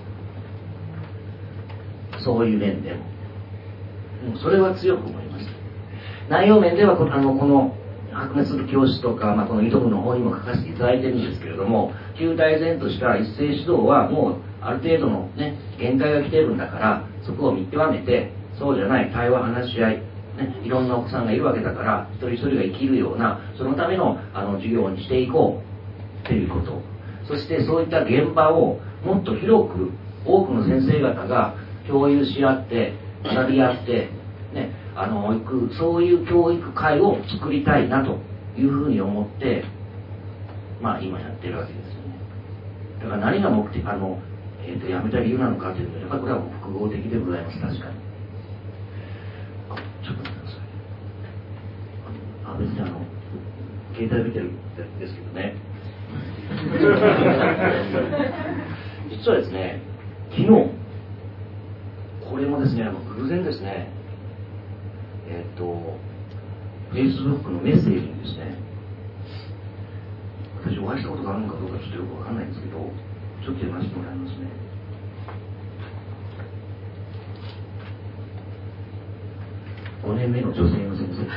そういう面でもそれは強く思いました。内容面ではこの白熱する教師とか、この糸部の方にも書かせていただいてるんですけれども、旧大前とした一斉指導はもうある程度のね限界が来てるんだから、そこを見極めて、そうじゃない対話話し合い、いろんなお子さんがいるわけだから、一人一人が生きるようなそのための授業にしていこうということ、そしてそういった現場をもっと広く多くの先生方が共有し合って学び合ってそういう教育会を作りたいなというふうに思って、今やってるわけですよね。だから何が目的やめた理由なのかというと、やっぱりこれは複合的でございます。確かに。ちょっと待ってください。別に携帯見てるんですけどね。実はですね、昨日これもですね、偶然ですね、Facebook のメッセージにですね、私お会いしたことがあるのかどうかちょっとよくわかんないんですけど、ちょっと読ませてもらいますね。5年目の女性の先生。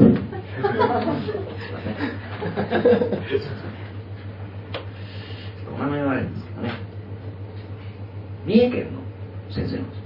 お名前はあれですけどね、三重県の先生なんです。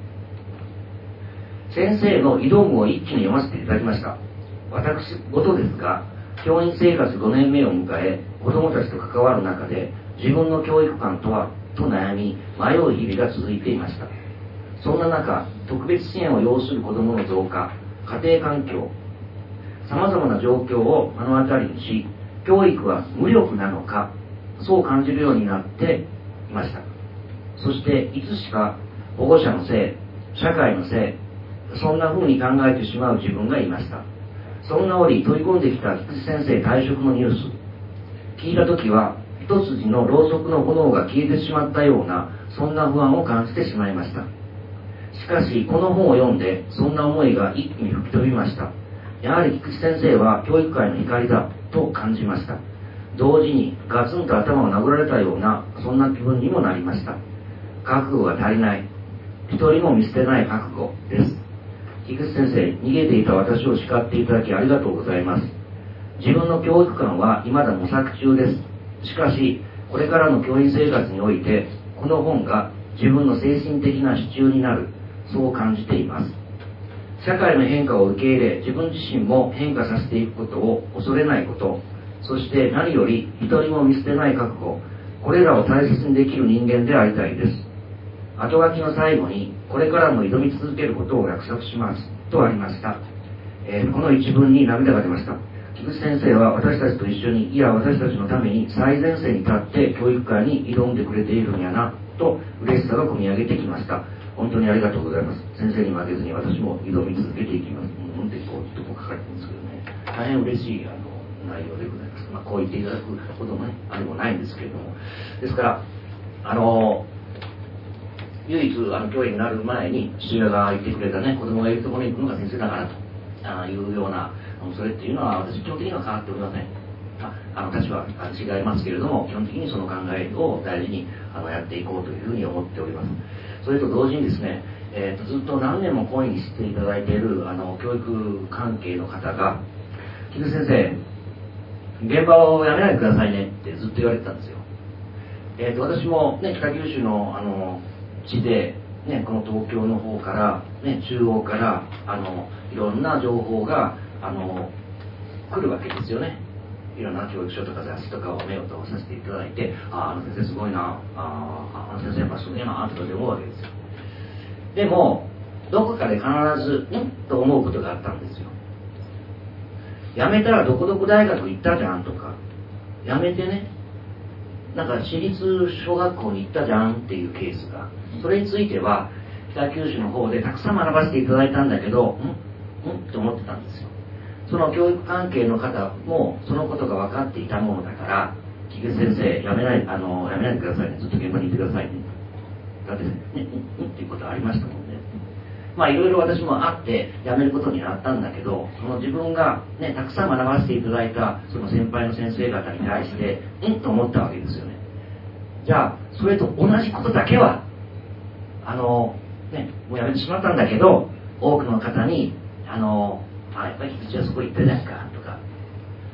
先生の挑むを一気に読ませていただきました。私事ですが、教員生活5年目を迎え、子どもたちと関わる中で自分の教育観とはと悩み迷う日々が続いていました。そんな中、特別支援を要する子どもの増加、家庭環境、さまざまな状況を目の当たりにし、教育は無力なのか、そう感じるようになっていました。そしていつしか保護者のせい、社会のせい、そんな風に考えてしまう自分がいました。そんな折飛び込んできた菊池先生退職のニュース、聞いた時は一筋のろうそくの炎が消えてしまったような、そんな不安を感じてしまいました。しかしこの本を読んで、そんな思いが一気に吹き飛びました。やはり菊池先生は教育界の光だと感じました。同時にガツンと頭を殴られたような、そんな気分にもなりました。覚悟が足りない、一人も見捨てない覚悟です。菊池先生、逃げていた私を叱っていただきありがとうございます。自分の教育観は未だ模索中です。しかしこれからの教員生活において、この本が自分の精神的な支柱になる、そう感じています。社会の変化を受け入れ、自分自身も変化させていくことを恐れないこと、そして何より一人も見捨てない覚悟、これらを大切にできる人間でありたいです。後書きの最後に、これからも挑み続けることを約束しますとありました。この一文に涙が出ました。菊池先生は私たちと一緒に、いや私たちのために最前線に立って教育界に挑んでくれているんやなと嬉しさが込み上げてきました。本当にありがとうございます。先生に負けずに私も挑み続けていきます。ってこう書かれてるんですけどね、大変嬉しい内容でございます。こう言っていただくこともね、あれもないんですけれども、ですから唯一教員になる前に父親が言ってくれたね、子供がいるところに行くのが先生だからというような、それっていうのは私基本的には変わっておりません。立場は違いますけれども、基本的にその考えを大事にやっていこうというふうに思っております。それと同時にですね、ずっと何年も講義にしていただいている教育関係の方が、菊池先生、現場を辞めないでくださいねってずっと言われてたんですよ。私も、ね、北九州の地で、ね、この東京の方から、ね、中央からいろんな情報が来るわけですよね。いろんな教育書とか雑誌とかを目を通させていただいて、あの先生すごいな、あの先生やっぱすごいなとかで思うわけですよ。でもどこかで必ずと思うことがあったんですよ。辞めたらどこどこ大学行ったじゃんとか、辞めてね、なんか私立小学校に行ったじゃんっていうケースが、それについては北九州の方でたくさん学ばせていただいたんだけど、と思ってたんですよ。その教育関係の方もそのことが分かっていたものだから、菊池先生辞めないでくださいね、ずっと現場にいてくださいね、だってっていうことありましたもんね。いろいろ私もあって辞めることになったんだけど、その自分が、ね、たくさん学ばせていただいたその先輩の先生方に対してと思ったわけですよね。じゃあそれと同じことだけはもう辞めてしまったんだけど、多くの方にやっぱり菊池はそこ行ったじゃんかとか、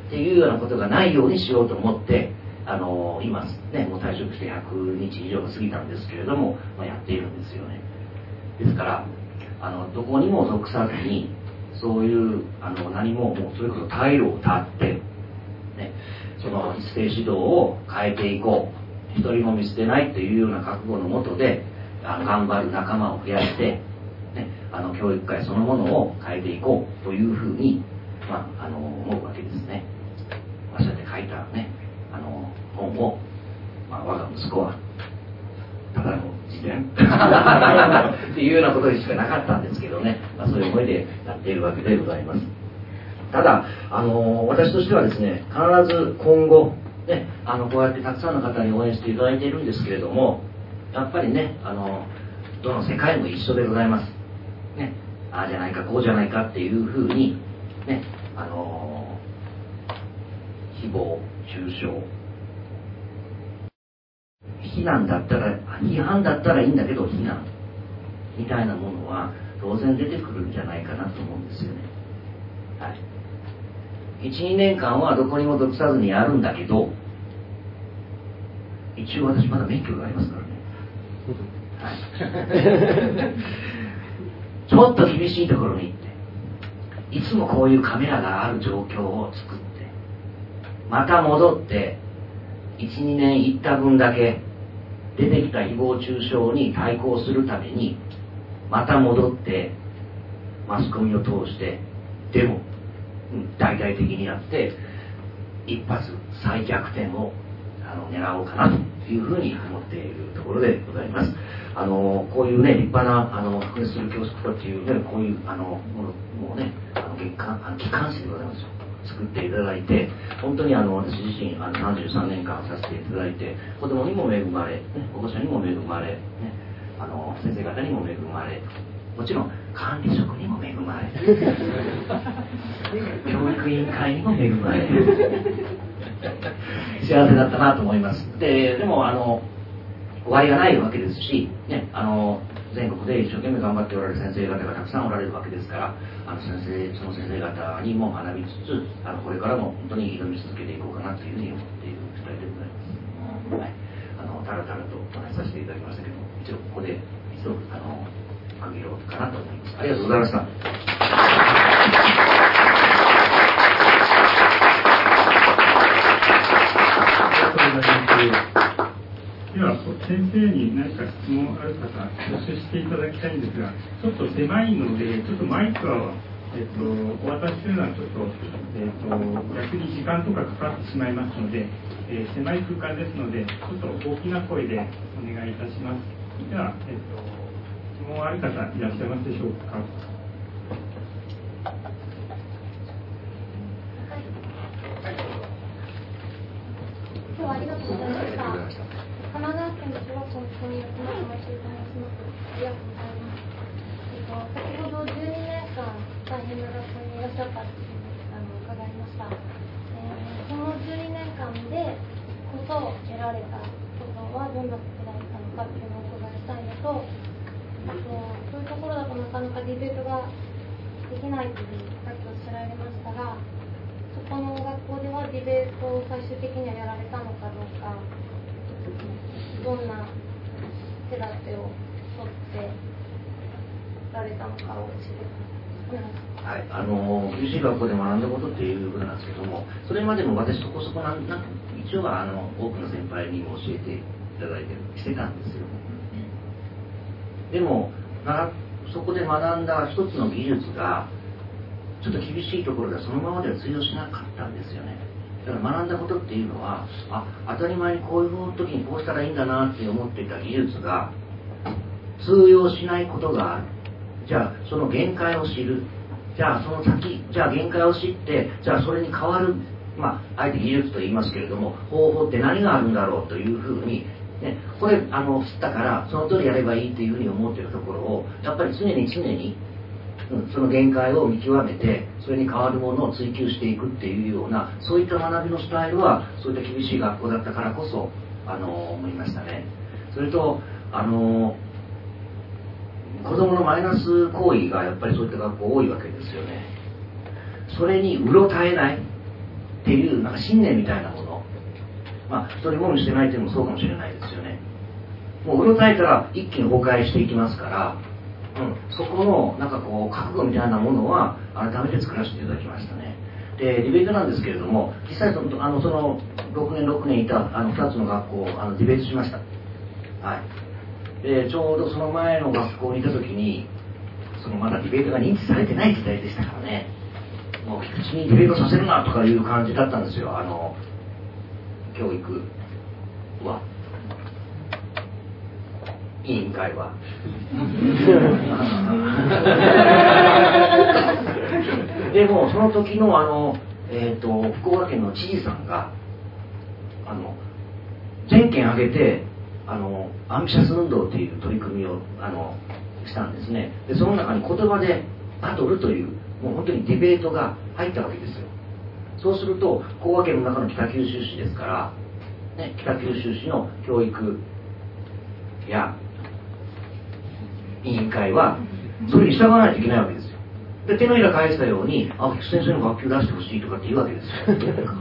っていうようなことがないようにしようと思って、今ね、もう退職して100日以上が過ぎたんですけれども、やっているんですよね。ですからどこにも属さずに、そういう何も、もうそれこそ退路を断って、ね、その一斉指導を変えていこう、一人も見捨てないというような覚悟のもとで頑張る仲間を増やして、ね、教育界そのものを変えていこうというふうに、思うわけですね。そうやって書いたね本を、我が息子はただの自伝っていうようなことでしかなかったんですけどね、そういう思いでやっているわけでございます。ただ私としてはですね、必ず今後ね、こうやってたくさんの方に応援していただいているんですけれども、やっぱりねどの世界も一緒でございますね。ああじゃないかこうじゃないかっていうふうにね、誹謗中傷、批判だったらいいんだけど非難みたいなものは当然出てくるんじゃないかなと思うんですよね。はい、1,2 年間はどこにも属さずにやるんだけど、一応私まだ免許がありますからね、はい、ちょっと厳しいところに行って、いつもこういうカメラがある状況を作って、また戻って 1,2 年行った分だけ出てきた誹謗中傷に対抗するためにまた戻ってマスコミを通してデモ大々的にやって一発再逆転を狙おうかなというふうに思っているところでございます。こういうね立派な白熱する教室とっていうね、こういうものもね機関誌でございますよ、作っていただいて、本当に私自身33年間させていただいて、子供にも恵まれ、ね、保護者にも恵まれ、ね、先生方にも恵まれ、もちろん管理職にも恵まれ教育委員会にも恵まれ幸せだったなと思います。でも終わりがないわけですし、ね、全国で一生懸命頑張っておられる先生方がたくさんおられるわけですから、その先生方にも学びつつ、これからも本当に挑み続けていこうかなというふうに思っている次第でございます。はい、たらたらとお話しさせていただきましたけども、一応ここで一度区切ろうかなと思います。ありがとうございました。 では先生に何か質問ある方募集していただきたいんですが、ちょっと狭いのでちょっとマイクは、お渡しするのはちょっと、逆に時間とかかかってしまいますので、狭い空間ですのでちょっと大きな声でお願いいたします。では、質問ある方いらっしゃいますでしょうか。 今日はありがとうございました。神奈川県の小学校の教員を妻と町でお願いします。ありがとうございます。先ほど12年間大変な学校にいらっしゃったというふうに伺いました。その12年間でこそ得られたことはどんなことだったのかっていうのをお伺いしたいのと、そういうところだとなかなかディベートができないというさっきおっしゃられましたが、そこの学校ではディベートを最終的にはやられたのかどうか、どんな手立てを取ってられたのかを教えてください。 はい、厳しい学校で学んだことっていうことなんですけども、それまでも私そこそこ一応は多くの先輩にも教えていただいてしてたんですよ。でもそこで学んだ一つの技術がちょっと厳しいところではそのままでは通用しなかったんですよね。だから学んだことっていうのは、当たり前にこういう時にこうしたらいいんだなって思っていた技術が通用しないことがある。じゃあその限界を知る。じゃあその先、じゃあ限界を知って、じゃあそれに変わる、あえて技術と言いますけれども、方法って何があるんだろうというふうに、ね、これ知ったからその通りやればいいというふうに思っているところを、やっぱり常にその限界を見極めて、それに変わるものを追求していくっていうような、そういった学びのスタイルはそういった厳しい学校だったからこそ思いましたね。それと子供のマイナス行為がやっぱりそういった学校多いわけですよね。それにうろたえない、 っていうなんか信念みたいなもの、まあ一人もみしてないっていうのもそうかもしれないですよね。もううろたえたら一気に崩壊していきますから、そこのなんかこう覚悟みたいなものは改めて作らせていただきましたね。でディベートなんですけれども、実際その6年いた2つの学校ディベートしました。はい。でちょうどその前の学校にいた時にまだディベートが認知されてない時代でしたからね、もう菊池にディベートさせるなとかいう感じだったんですよ、教育は、委員会はでもその時の福岡県の知事さんが全県挙げてアンビシャス運動という取り組みをしたんですね。でその中に言葉でバトルというもう本当にディベートが入ったわけですよ。そうすると福岡県の中の北九州市ですから、ね、北九州市の教育や委員会はそれに従わないといけないわけですよ。で手のひら返したように菊池先生の学級出してほしいとかって言うわけですよ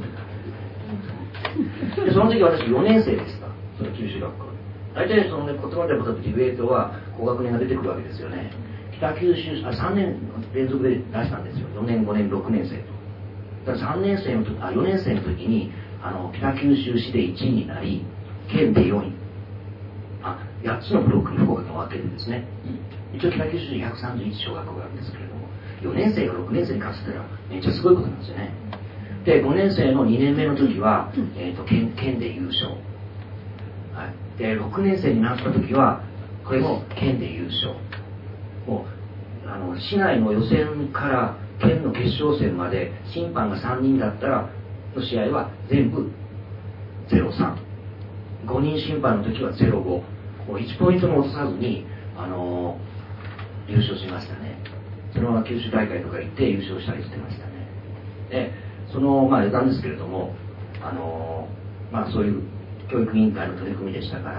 でその時私4年生でした、その九州学校。大体その、ね、言葉でディベートは高学年が出てくるわけですよね。北九州3年連続で出したんですよ。4年5年6年生と。だから4年生の時に北九州市で1位になり県で4位、8つのブロックに福岡県を分けるんですね。一応北九州市131小学校があるんですけれども、4年生が6年生に勝つったらめっちゃすごいことなんですよね。で5年生の2年目の時は、県で優勝、はい、で6年生になった時はこれも県で優勝。もう市内の予選から県の決勝戦まで審判が3人だったらの試合は全部 0-3、 5人審判の時は 0-5、 もう1ポイントも落とさずに、優勝しましたね。そのまま九州大会とか行って優勝したりしてましたね。で余談ですけれども、そういう教育委員会の取り組みでしたから、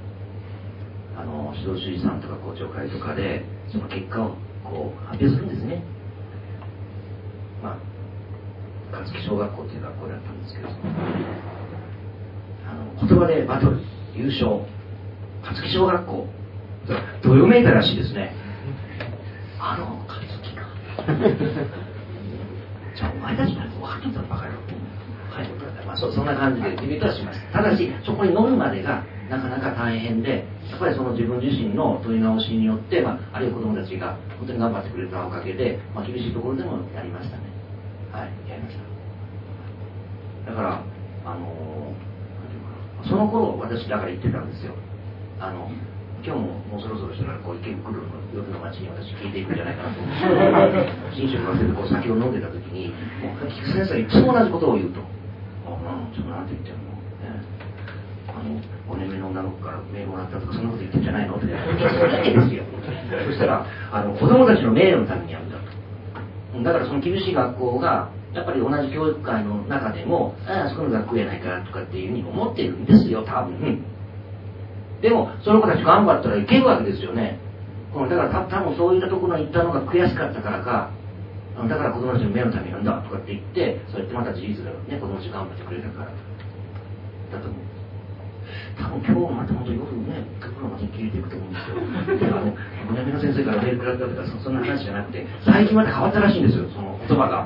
指導主事さんとか校長会とかでその結果をこう発表するんですね。勝木小学校という学校だったんですけど、言葉でバトル優勝勝木小学校どよめいたらしいですね。勝木かじゃあお前たちなんか分かっとったのバカ野郎、はい、そんな感じでディベートはしました。ただしそこに乗るまでがなかなか大変で、やっぱりその自分自身の問い直しによって、あるいは子どもたちが本当に頑張ってくれたおかげで、厳しいところでもやりましたね。はい、やりました。だからその頃私だから言ってたんですよ。今日もうそろそろしたら池袋の夜の街に私聞いていくんじゃないかなと思って寝食忘れて酒を飲んでた時に菊池先生がいつも同じことを言うと、ちょっとなんて言ってるの、5年目の女の子からメールもらったとかそんなこと言ってんじゃないのって聞くんですよ。そしたら子供たちの名誉のためにやるんだと。だからその厳しい学校がやっぱり同じ教育界の中でもあそこの学校やないかとかっていうふうに思ってるんですよ多分。でもその子たち頑張ったらいけるわけですよね。だから多分そういったところに行ったのが悔しかったからか、だから子供たちの目のためになんだとかって言って、そうやってまた事実がね子供たち頑張ってくれたからだと思う。多分今日また本当に夜ね極論まで聞いていくと思うんですよ。5年目の先生からメールくらったとかそんな話じゃなくて、最近また変わったらしいんですよ、その言葉が。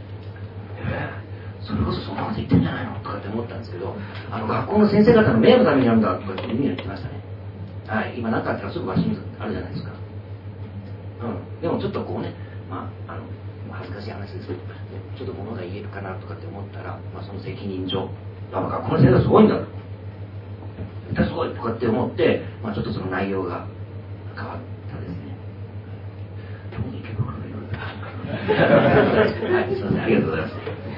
それこそそんなこと言ってんじゃないのとかって思ったんですけど、学校の先生方の名誉のためにやるんだとかっていうふうに言ってましたね。はい、今何かあったらすぐワシントンあるじゃないですか。でもちょっとこうね、恥ずかしい話ですけど、ちょっと物が言えるかなとかって思ったら、その責任上、学校の先生がすごいんだと。すごいとかって思って、ちょっとその内容が変わったですね。今日に結構いろいろはい、すみません、ありがとうございます。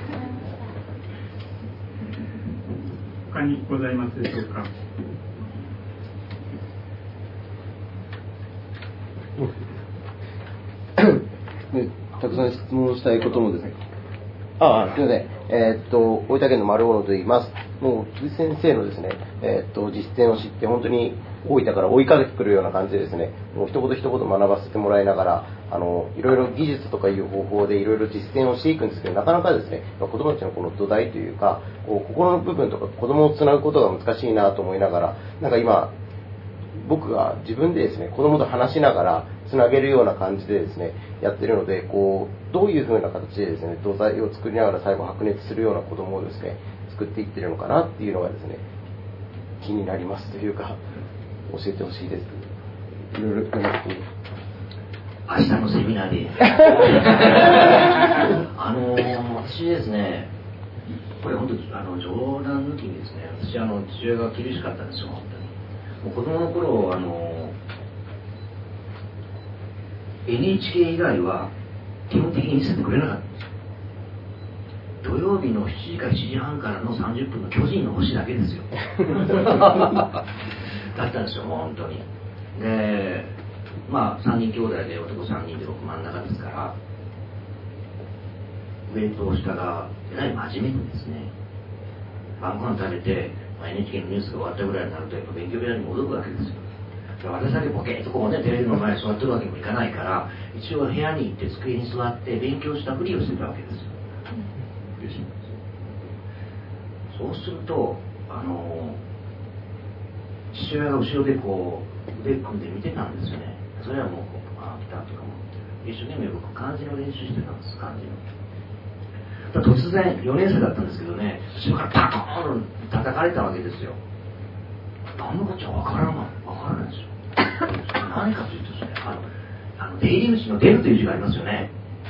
他にございますでしょうか。 たくさん質問したいこともですね。すみません。大分県の丸尾野と言います。もう菊池先生のですね、実践を知って本当に大分から追いかけてくるような感じでですね、もう一言一言学ばせてもらいながら、 いろいろ技術とかいう方法でいろいろ実践をしていくんですけど、なかなかですね、子供たちのこの土台というか、心の部分とか子供をつなぐことが難しいなと思いながら、なんか今、僕が自分でですね、子供と話しながらつなげるような感じでですね、やってるので、どういう風な形でですね、土台を作りながら最後白熱するような子供をですね、作っていってるのかなっていうのがですね、気になりますというか、教えてほしいです。いろいろよろしく。 明日のセミナーで私ですね、これ本当冗談抜きにですね、私父親が厳しかったんですよ、本当に。もう子供の頃NHK 以外は基本的に見せてくれなかったんですよ。土曜日の7時か7時半からの30分の巨人の星だけですよだったんですよ、もう本当に。でまあ3人兄弟で男3人で僕真ん中ですから、上と下がえらい真面目にですね、晩ご飯食べて、NHK のニュースが終わったぐらいになるとやっぱ勉強部屋に戻るわけですよ。私だけボケーっとこうね、テレビの前に座ってるわけにもいかないから、一応部屋に行って机に座って勉強したふりをしてたわけですよ。そうすると父親が後ろでこう腕組んで見てたんですよね。それはもう来たとかも一生懸命僕漢字の練習してたんです。漢字の突然4年生だったんですけどね、後ろからパコーンと叩かれたわけですよ。何のこっちゃ分からないですよ何かというとですね、出入り口の出るという字がありますよね。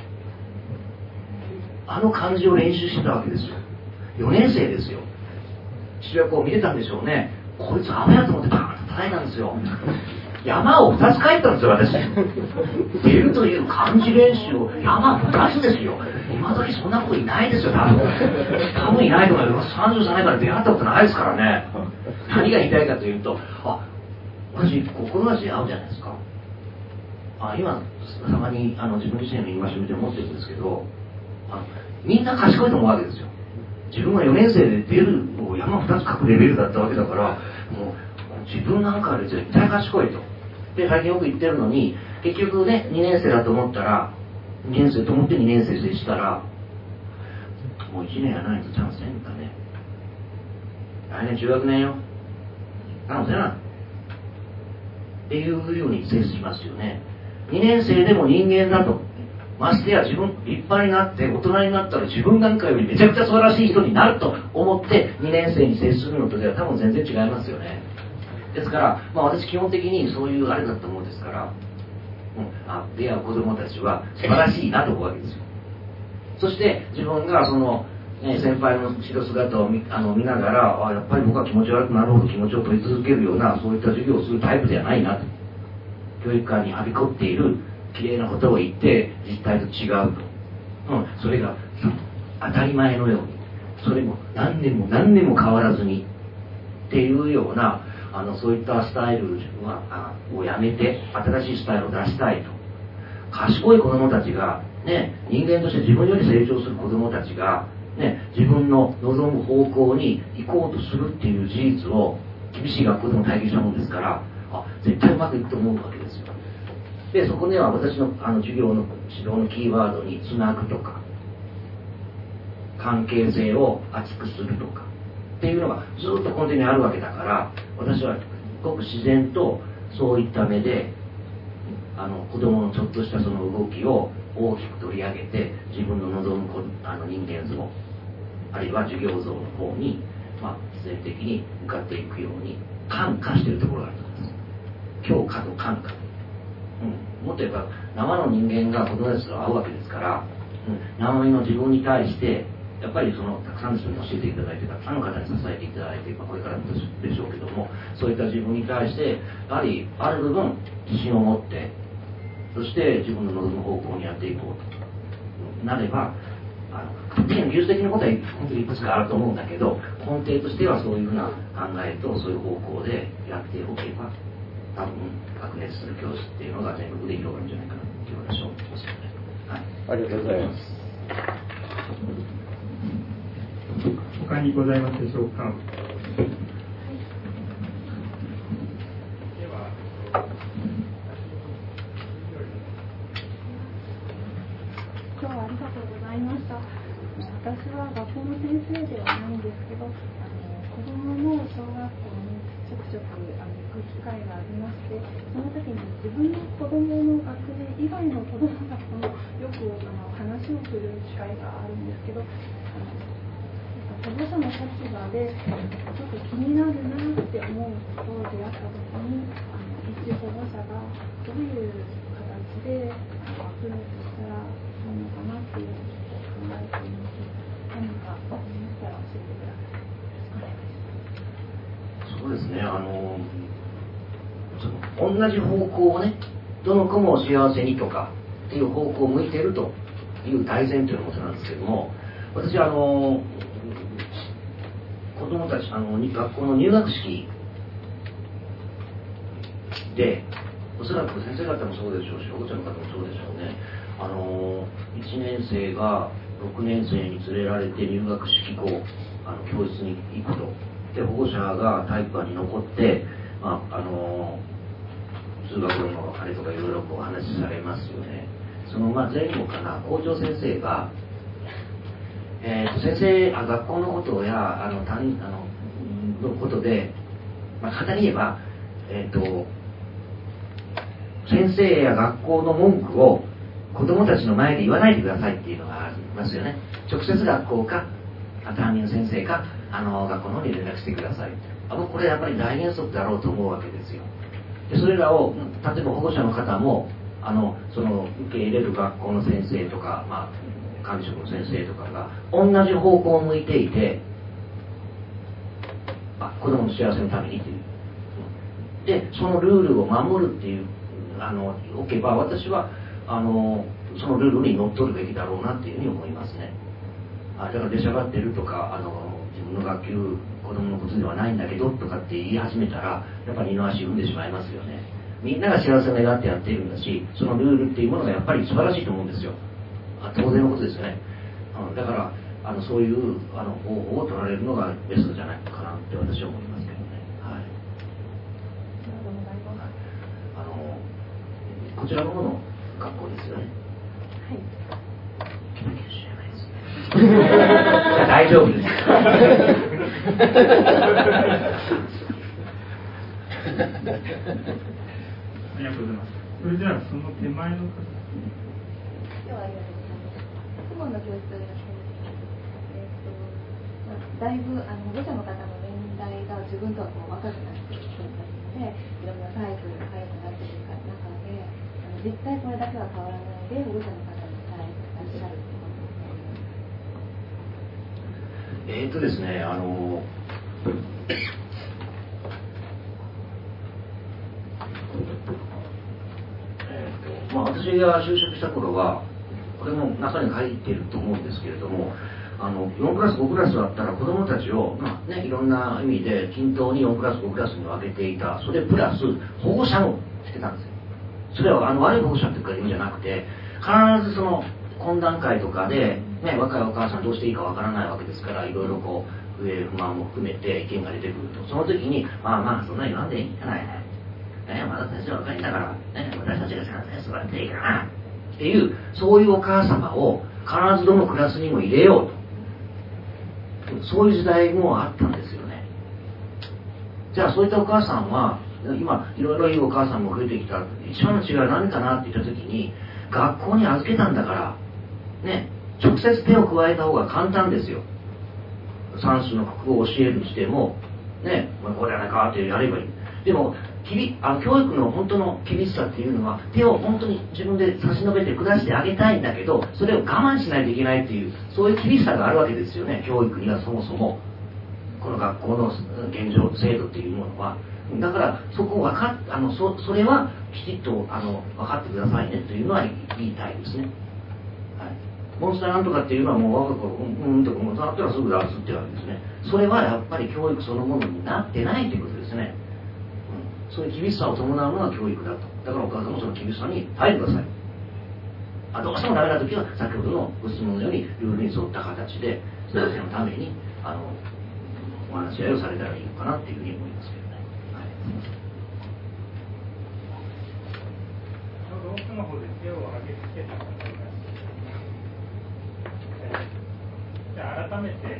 漢字を練習してたわけですよ。4年生ですよ。父親こう見てたんでしょうね。こいつアホやと思ってパーンと叩いたんですよ。山を2つ書いたんですよ、私。出るという漢字練習を山2つですよ。今時そんな子いないですよ、多分いないと思います。33年から出会ったことないですからね。何が言いたいかというと、私子供たちに会うじゃないですか。今たまに自分自身の戒めで思ってるんですけど、みんな賢いと思うわけですよ。自分が4年生で出るを山2つ書くレベルだったわけだから、もう自分なんかより絶対賢いと。で最近よく言ってるのに、結局ね、2年生だと思ったら、2年生と思って2年生でしたら、もう1年やらないとチャンスないんだね。来年中学年よ。頼むぜな。っていうように接しますよね。2年生でも人間だと。ましてや自分立派になって大人になったら自分なんかよりめちゃくちゃ素晴らしい人になると思って2年生に接するのとでは多分全然違いますよね。ですから、私基本的にそういうあれだと思うんですから、出会う子供たちは素晴らしいなと思うわけですよ。そして自分がその、先輩の後ろ姿を見ながら、やっぱり僕は気持ち悪くなるほど気持ちを取り続けるようなそういった授業をするタイプではないなと。教育館にはびこっている綺麗なことを言って実態と違うと、それが当たり前のように、それも何年も何年も変わらずにっていうようなそういったスタイルをやめて新しいスタイルを出したいと。賢い子供たちが、人間として自分より成長する子供たちが、自分の望む方向に行こうとするっていう事実を厳しい学校でも体験したものですから、絶対うまくいくと思うわけですよ。でそこでは私の授業の指導のキーワードにつなぐとか関係性を厚くするとかっていうのがずっと根底にあるわけだから、私はごく自然とそういった目で子供のちょっとしたその動きを大きく取り上げて自分の望む人間像あるいは授業像の方に、必然的に向かっていくように感化しているところがあると思います。強化と感化、もっと言えば生の人間が子供たちと会うわけですから、生身の自分に対してやっぱりたくさんの人に教えていただいて、たくさんの方に支えていただいて、これからもでしょうけども、そういった自分に対してやはりある部分自信を持って、そして自分の望む方向にやっていこうとなれば、技術的なことは本当にいくつかあると思うんだけど、根底としてはそういうふうな考えとそういう方向でやっておけば、多分白熱する教室っていうのが全国で広がるんじゃないかなという私は思ってますよね。 ありがとうございます。 他にございますでしょうか。 は学校の先生ではないんですけど、子どもの小学校にちょくちょく行く機会がありまして、その時に自分の子どもの学年以外の子どもたちともよく話をする機会があるんですけど、保護者の立場でちょっと気になるなって思うことを出会った時に、一保護者がどういう形でアプローチしたらいいのかなっていうのを考えています。何かありましたら教えてください。 そうですね、その同じ方向をね、どの子も幸せにとかっていう方向を向いているという大前提のもとなんですけども、私は子供たち学校の入学式で、おそらく先生方もそうでしょうし、保護者の方もそうでしょうね、1年生が6年生に連れられて入学式後教室に行くと。で保護者が体育館に残って、通学路のあれとかいろいろお話しされますよね。その前後かな、校長先生が、学校のことや担任のことで、簡単に言えば、先生や学校の文句を子どもたちの前で言わないでくださいっていうのがありますよね。直接学校か担任の先生か学校の方に連絡してください。僕これやっぱり大原則だろうと思うわけですよ。でそれらを例えば保護者の方もその受け入れる学校の先生とか、管理職の先生とかが同じ方向を向いていて、子どもの幸せのためにという、でそのルールを守るっていうおけば、私はそのルールにのっとるべきだろうなっていうふうに思いますね。だから出しゃばってるとか自分の学級子供のことではないんだけどとかって言い始めたら、やっぱり二の足踏んでしまいますよね。みんなが幸せを願ってやっているんだし、そのルールっていうものがやっぱり素晴らしいと思うんですよ。当然のことですよね。だからそういう方法を取られるのがベストじゃないかなって私は思いますけどね。はい。こちらの方の学校ですよね。 はい。 大丈夫です。 ありがとうございます。それではその手前の方。 今日は顧問の教室をやってだいぶ保護者の方の年代が自分とは若くなってきていますので、いろんなタイプが早くなっている中で、実際これだけは変わらないで保護者の方に伝えていらっしゃるということですね。 私が就職した頃は、これも中に書いてると思うんですけれども、4クラス5クラスだったら子どもたちを、いろんな意味で均等に4クラス5クラスに分けていた。それプラス保護者もしてたんですよ。それは悪い保護者っていう意味じゃなくて、必ずその懇談会とかで、若いお母さんどうしていいかわからないわけですから、いろいろ不平不満も含めて意見が出てくると。その時にそんなに言わんでいいんじゃないまだ先生は若いんだから、私たちが先生座っていいかなっていう、そういうお母様を必ずどのクラスにも入れようと、そういう時代もあったんですよね。じゃあそういったお母さんは今いろいろいいお母さんも増えてきた。一番の違いは何かなって言った時に、学校に預けたんだから直接手を加えた方が簡単ですよ。算数の国語を教えるにしてもこれはないかってやればいい。でも教育の本当の厳しさっていうのは、手を本当に自分で差し伸べて下してあげたいんだけど、それを我慢しないといけないっていう、そういう厳しさがあるわけですよね。教育にはそもそもこの学校の現状制度っていうものは。だからそこをそれはきちっと分かってくださいねというのは言いたいですね。はい、モンスターなんとかっていうのはもう我が子とかもう触ったらすぐ出すっていうわけですね。それはやっぱり教育そのものになってないということですね。そういう厳しさを伴うのが教育だと。だからお母さんもその厳しさに耐えてください。どうしてもダメな時は先ほどのご質問のようにルールに沿った形でそれのためにお話し合いをされたらいいのかなっていうふうに思いますけどね。 奥の方で手を挙げてた方がいます。じゃあゃあ改めて、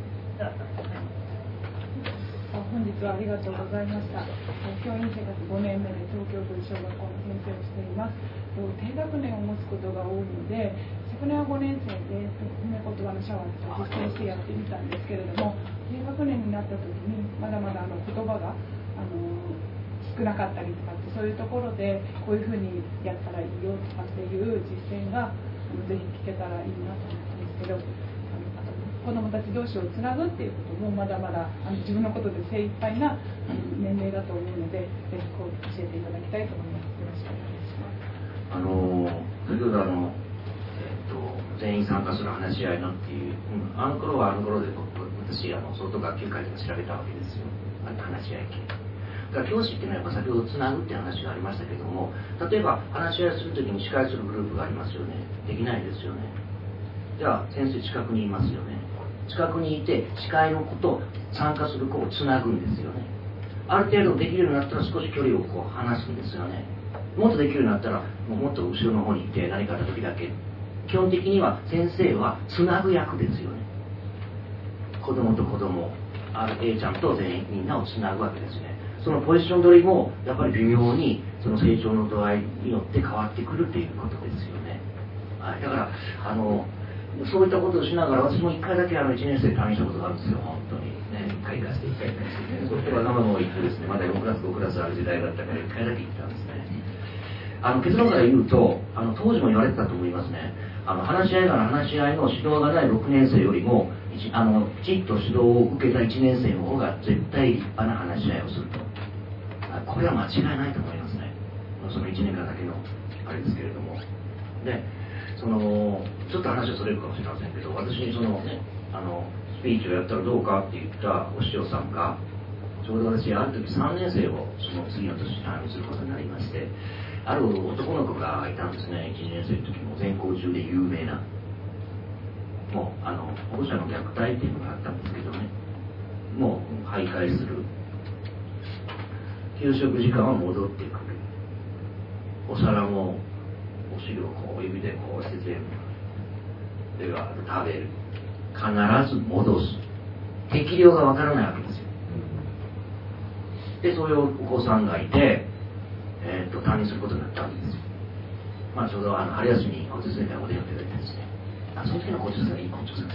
本日はありがとうございました。教員生活5年目で東京都立小学校の先生をしています。低学年を持つことが多いので、昨年は5年生で褒め言葉のシャワーを実践してやってみたんですけれども、低学年になった時にまだまだ言葉が少なかったりとかって、そういうところでこういうふうにやったらいいよとかっていう実践がぜひ聞けたらいいなと思ったんですけど、子どもたち同士をつなぐっていうこともまだまだ自分のことで精一杯な年齢だと思うので、ぜひこう教えていただきたいと思います。よろしくお願いします。 先ほど全員参加する話し合いのっていう、あの頃はあの頃で私相当学級会とか調べたわけですよ、話し合い系。だから教師っていうのはやっぱ先ほどつなぐっていう話がありましたけども、例えば話し合いするときに司会するグループがありますよね。できないですよね。じゃあ先生近くにいますよね。近くにいて司会の子と参加する子をつなぐんですよね。ある程度できるようになったら少し距離を離すんですよね。もっとできるようになったらもっと後ろの方にいて何かあった時だけ。基本的には先生はつなぐ役ですよね。子供と子供、A ちゃんと全員みんなをつなぐわけですね。そのポジション取りもやっぱり微妙にその成長の度合いによって変わってくるということですよね。はい、だからそういったことをしながら、私も1回だけ1年生退院したことがあるんですよ、本当にね。1回行かせて1回行かせて、そしてわがままを言ってですね、まだ4クラス5クラスある時代だったから1回だけ行ったんですね。結論から言うと当時も言われてたと思いますね。話し合いの話し合いの指導がない6年生よりもきちっと指導を受けた1年生の方が絶対立派な話し合いをすると。これは間違いないと思いますね。その1年間だけのあれですけれども。でちょっと話はそれるかもしれませんけど、私にスピーチをやったらどうかって言ったお師匠さんが、ちょうど私ある時3年生をその次の年に退院することになりまして、ある男の子がいたんですね。1年生の時も全校中で有名な、もう保護者の虐待っていうのがあったんですけどね、もう徘徊する、給食時間は戻ってくる、お皿もお汁を指でこうして全部では食べる、必ず戻す、適量がわからないわけですよ。でそういうお子さんがいて、担任することになったわけですよ。ちょうど春休みに校長先生がお電話いただいてですね、その時の校長さんがいい校長さん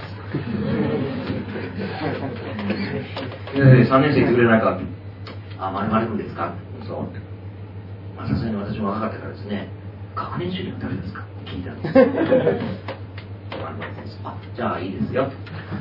です3年生来てくれないか、〇〇君ですか、そう、さすがに私も若かったからですね、学年主任は誰ですかって聞いたんですじゃあいいですよ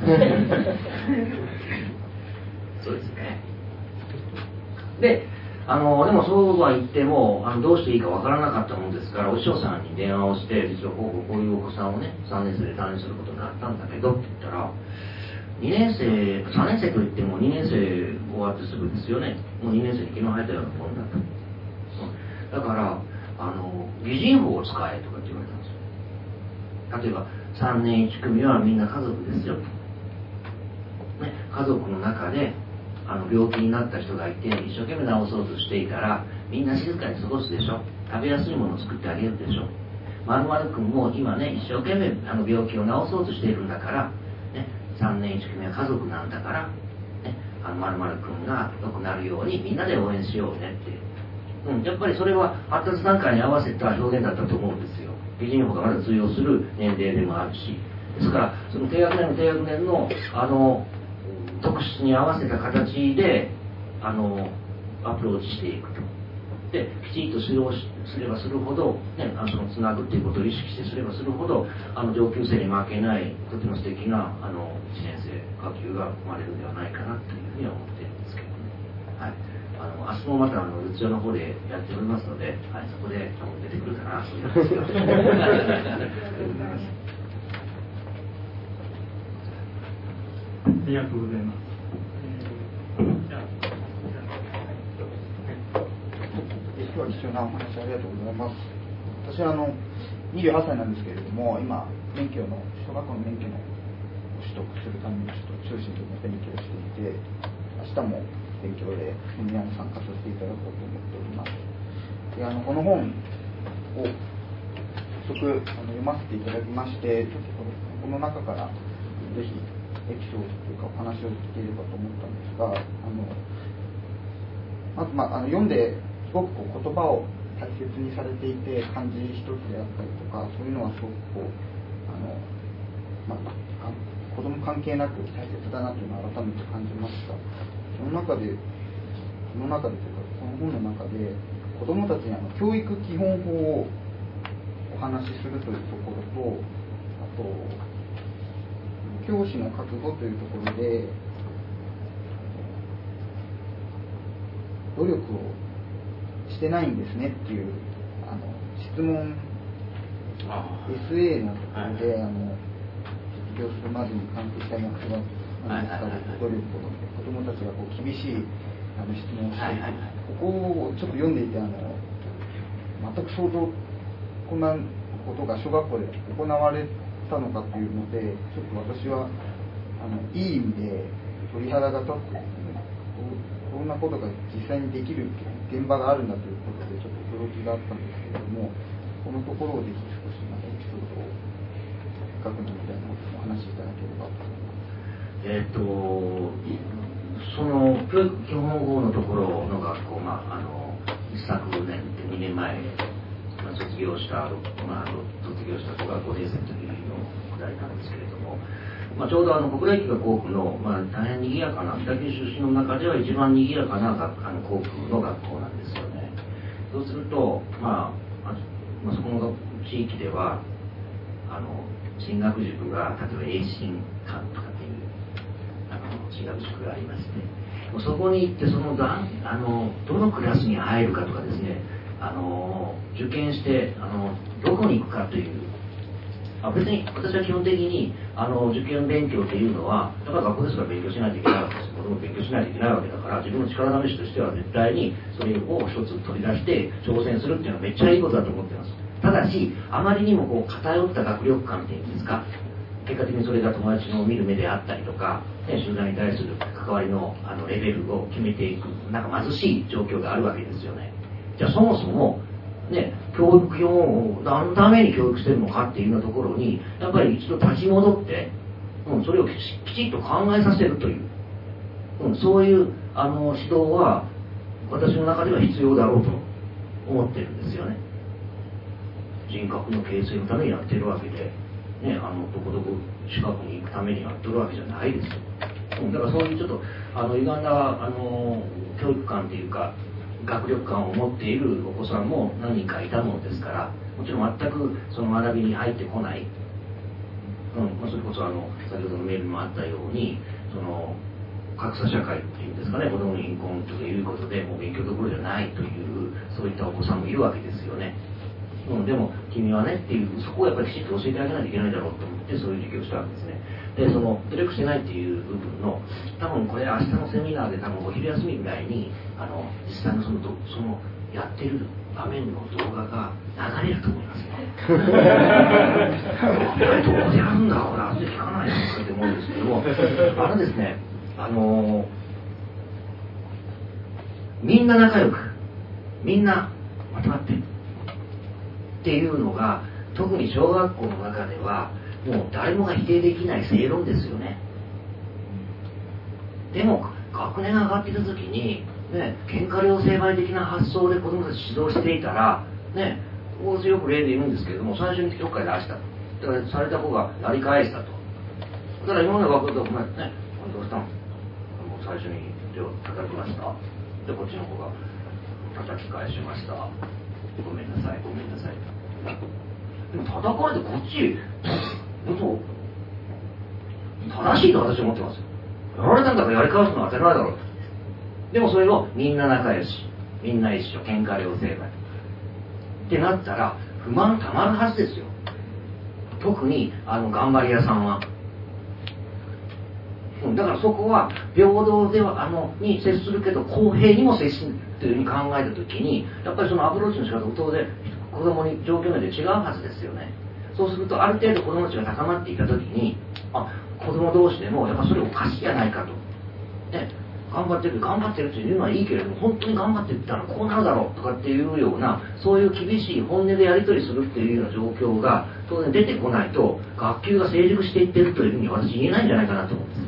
そうですね。でもそうは言ってもどうしていいかわからなかったものですから、お師匠さんに電話をして、実はこういうお子さんをね3年生で担任することになったんだけどって言ったら、2年生3年生といっても2年生終わってすぐですよね。もう2年生に気の生えたようなもんだと。だから擬人法を使えとかって言われたんですよ。例えば3年1組はみんな家族ですよ、ね、家族の中で病気になった人がいて一生懸命治そうとしていたら、みんな静かに過ごすでしょ。食べやすいものを作ってあげるでしょ。〇〇君も今ね一生懸命病気を治そうとしているんだから、ね、3年1組は家族なんだから、ね、〇〇君が良くなるようにみんなで応援しようねっていう、やっぱりそれは発達段階に合わせた表現だったと思うんですよ。擬人法がまだ通用する年齢でもあるし、ですからその低学年の特質に合わせた形でアプローチしていくと。できちんと指導すればするほど、ね、そのつなぐっていうことを意識してすればするほど上級生に負けないとても素敵な1年生下級が生まれるんではないかなというふうには思っているんですけどね。はい、明日もまたうちの方でやっておりますので、はい、そこで出てくるかなと思いますよ。 ありがとうございます。 今日は貴重なお話ありがとうございます。私は28歳なんですけれども、今小学校の免許の取得するために中心的な勉強をしていて、明日も勉強でセミナーに参加させていただこうと思っております。でこの本を早速読ませていただきまして、ちょっとこの中からぜひエピソードというかお話を聞ければと思ったんですが、まず、読んですごく言葉を大切にされていて、漢字一つであったりとか、そういうのはすごく子供関係なく大切だなというのを改めて感じました。その中でというか、この本の中で子供たちに教育基本法をお話しするというところと、あと教師の覚悟というところで努力をしてないんですねっていう質問 SA のところで卒業するまでに関係した役が努力を子どもたちが厳しい質問をしている、ここをちょっと読んでいて全く想像こんなことが小学校で行われたのかというので、ちょっと私はいい意味で鳥肌が立ってですね、こんなことが実際にできる現場があるんだということでちょっと驚きがあったんですけれども、このところをぜひ少しエピソードを書くのみたいなことをお話しいただければと思います。 その教育基本法のところの学校が一昨年って2年前卒業した小学校5年生の時のくだりなんですけれども、ちょうど小倉駅が校区の、大変賑やかな北九州市の中では一番賑やかな校区の学校なんですよね。そうすると、そこの地域では進学塾が例えば栄新館とかっていう進学塾がありまして、そこに行ってどのクラスに入るかとかですね、受験してどこに行くかという、別に私は基本的に受験勉強というのはだから学校ですから勉強しないといけないわけです。子供勉強しないといけないわけだから、自分の力試しとしては絶対にそれを一つ取り出して挑戦するっていうのはめっちゃいいことだと思ってます。ただしあまりにも偏った学力感っていうんですか、結果的にそれが友達の見る目であったりとか、集団に対する関わりのレベルを決めていく貧しい状況があるわけですよね。じゃあそもそも教育基本を何のために教育してるのかっていうようなところにやっぱり一度立ち戻って、それをきちっと考えさせるという、そういう指導は私の中では必要だろうと思ってるんですよね。人格の形成のためにやってるわけで、どこどこ近くに行くためにやってるわけじゃないですよ。だからそういうちょっと歪んだ教育観というか学力感を持っているお子さんも何人かいたものですから、もちろん全くその学びに入ってこない、それこそ先ほどのメールにもあったように格差社会っていうんですかね、子供の貧困ということでもう勉強どころじゃないというそういったお子さんもいるわけですよね。でも君はねっていう、そこをやっぱりきちっと教えてあげないといけないだろうと思ってそういう授業をしたわけですね。で努力してないっていう部分の多分これ明日のセミナーでお昼休みぐらいに実際のそのやってる場面の動画が流れると思いますね。どこでやるんだほらって聞かないのかって思うんですけども、ですねみんな仲良くみんなまとまってっていうのが特に小学校の中ではもう誰もが否定できない正論ですよね。でも学年が上がっていた時に喧嘩両成敗的な発想で子供たち指導していたらこうよく例で言うんですけれども、最初に教会出したと、だからされた子がやり返したと。だから今まで学校でお前どうしたの、もう最初に手を叩きました、でこっちの子が叩き返しました、ごめんなさいごめんなさい。でも叩かれてこっち正しいと私は思ってますよ。やられたんだからやり返すのは当たり前だろうと。でもそれをみんな仲良しみんな一緒喧嘩両成敗ってなったら不満たまるはずですよ。特に頑張り屋さんは。だからそこは平等ではに接するけど公平にも接するというふうに考えたときに、やっぱりそのアプローチの仕方も当然子供に状況によって違うはずですよね。そうするとある程度子供たちが高まっていたときに子供同士でもやっぱそれおかしいじゃないかと、頑張ってるというのはいいけれども本当に頑張っていったらこうなるだろうとかっていうようなそういう厳しい本音でやり取りするっていうような状況が当然出てこないと学級が成熟していってるというふうに私言えないんじゃないかなと思うんです。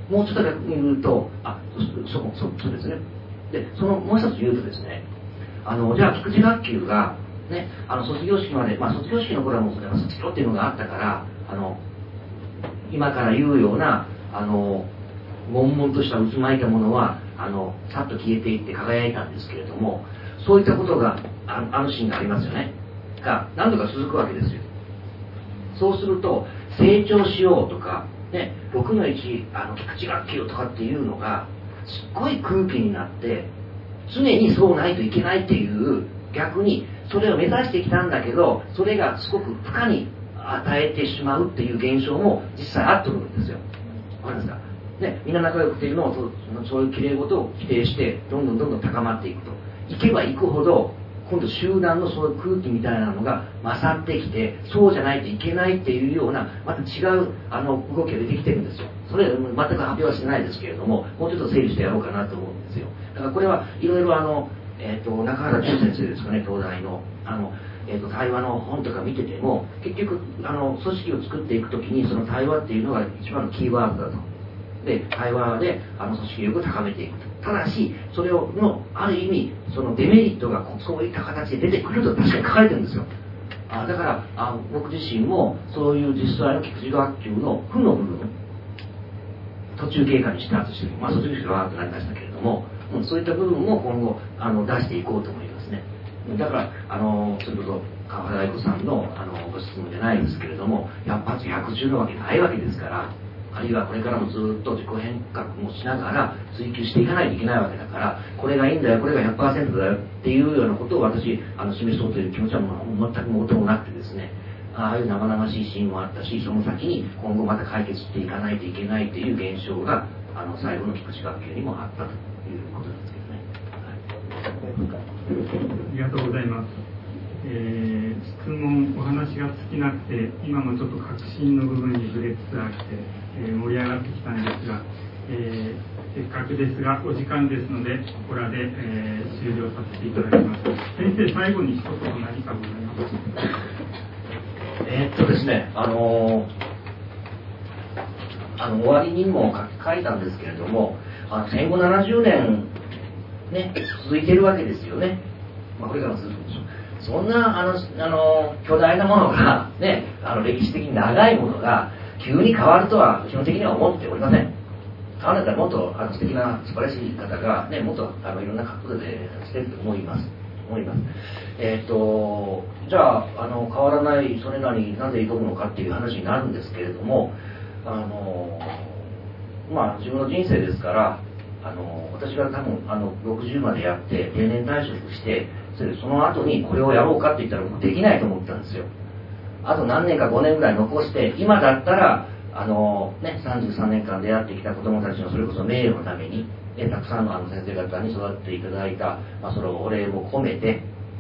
もうちょっと逆に言うと、そうですね。で、そのもう一つ言うとですね、じゃあ菊池学級が、ね、卒業式まで、卒業式の頃はもう卒業っていうのがあったから、今から言うような、悶々とした渦巻いたものは、さっと消えていって輝いたんですけれども、そういったことが、あるシーンがありますよね。が、何度か続くわけですよ。そうすると、成長しようとか、ね、6の1、菊池学級とかっていうのが、すっごい空気になって、常にそうないといけないっていう、逆に、それを目指してきたんだけど、それがすごく負荷に与えてしまうっていう現象も実際あってくるんですよ。わかりますか？ね、みんな仲良くっていうのをそういうきれい事を否定してどんどん高まっていくといけばいくほど今度集団のそういう空気みたいなのが勝ってきてそうじゃないといけないっていうようなまた違う動きが出てきてるんですよ。それ全く発表はしてないですけれどももうちょっと整理してやろうかなと思うんですよ。だからこれはいろいろ中原中先生ですかね、東大の対話の本とか見てても結局組織を作っていくときにその対話っていうのが一番のキーワードだと。で対話で組織力を高めていくと。ただしそれをある意味そのデメリットがそういった形で出てくると確かに書かれてるんですよ。だから僕自身もそういう実際の菊池学級の負の部分途中経過にしてして卒業式がわーっとなりましたけれども、そういった部分も今後出していこうと思いますね。だからそれこそ川原愛子さんのご質問じゃないですけれども100発100中のわけないわけですから、あるいはこれからもずっと自己変革もしながら追求していかないといけないわけだから、これがいいんだよこれが 100% だよっていうようなことを私示そうという気持ちは全くもともなくてですね、ああいう生々しいシーンもあったし、その先に今後また解決していかないといけないという現象が最後の菊池学級にもあったということですけどね。 ありがとうございます。質問お話が尽きなくて今もちょっと核心の部分にずれつつあって、盛り上がってきたんですが、せっかくですがお時間ですのでここらで、終了させていただきます。先生最後に一言何かございますか？ ですね、終わりにも書いたんですけれども、戦後70年、ね、続いているわけですよね。これからも続くでしょう。そんな巨大なものが、ね、歴史的に長いものが急に変わるとは基本的には思っておりません。変わるんだったらもっと素敵な素晴らしい方が、ね、もっといろんな角度でしてると思います。じゃあ変わらないそれなりになぜ挑むのかっていう話になるんですけれども、自分の人生ですから私が多分60までやって定年退職してその後にこれをやろうかって言ったら僕できないと思ったんですよ。あと何年か5年ぐらい残して今だったら33年間出会ってきた子どもたちのそれこそ名誉のために、たくさんの先生方に育てていただいた、そのお礼も込めて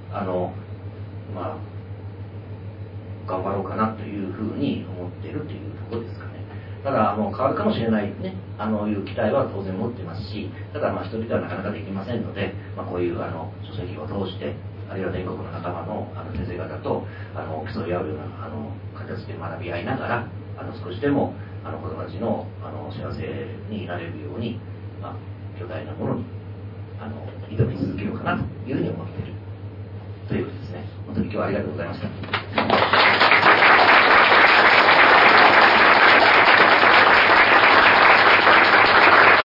頑張ろうかなというふうに思っているというところですかね。ただ変わるかもしれないねいう期待は当然持ってますし、ただ一人ではなかなかできませんので、こういう書籍を通してあるいは全国の仲間の先生方と競い合うような形で学び合いながら少しでも子どもたちの幸せになれるように、巨大なものに挑み続けようかなというふうに思っているということですね。本当に今日はありがとうございました。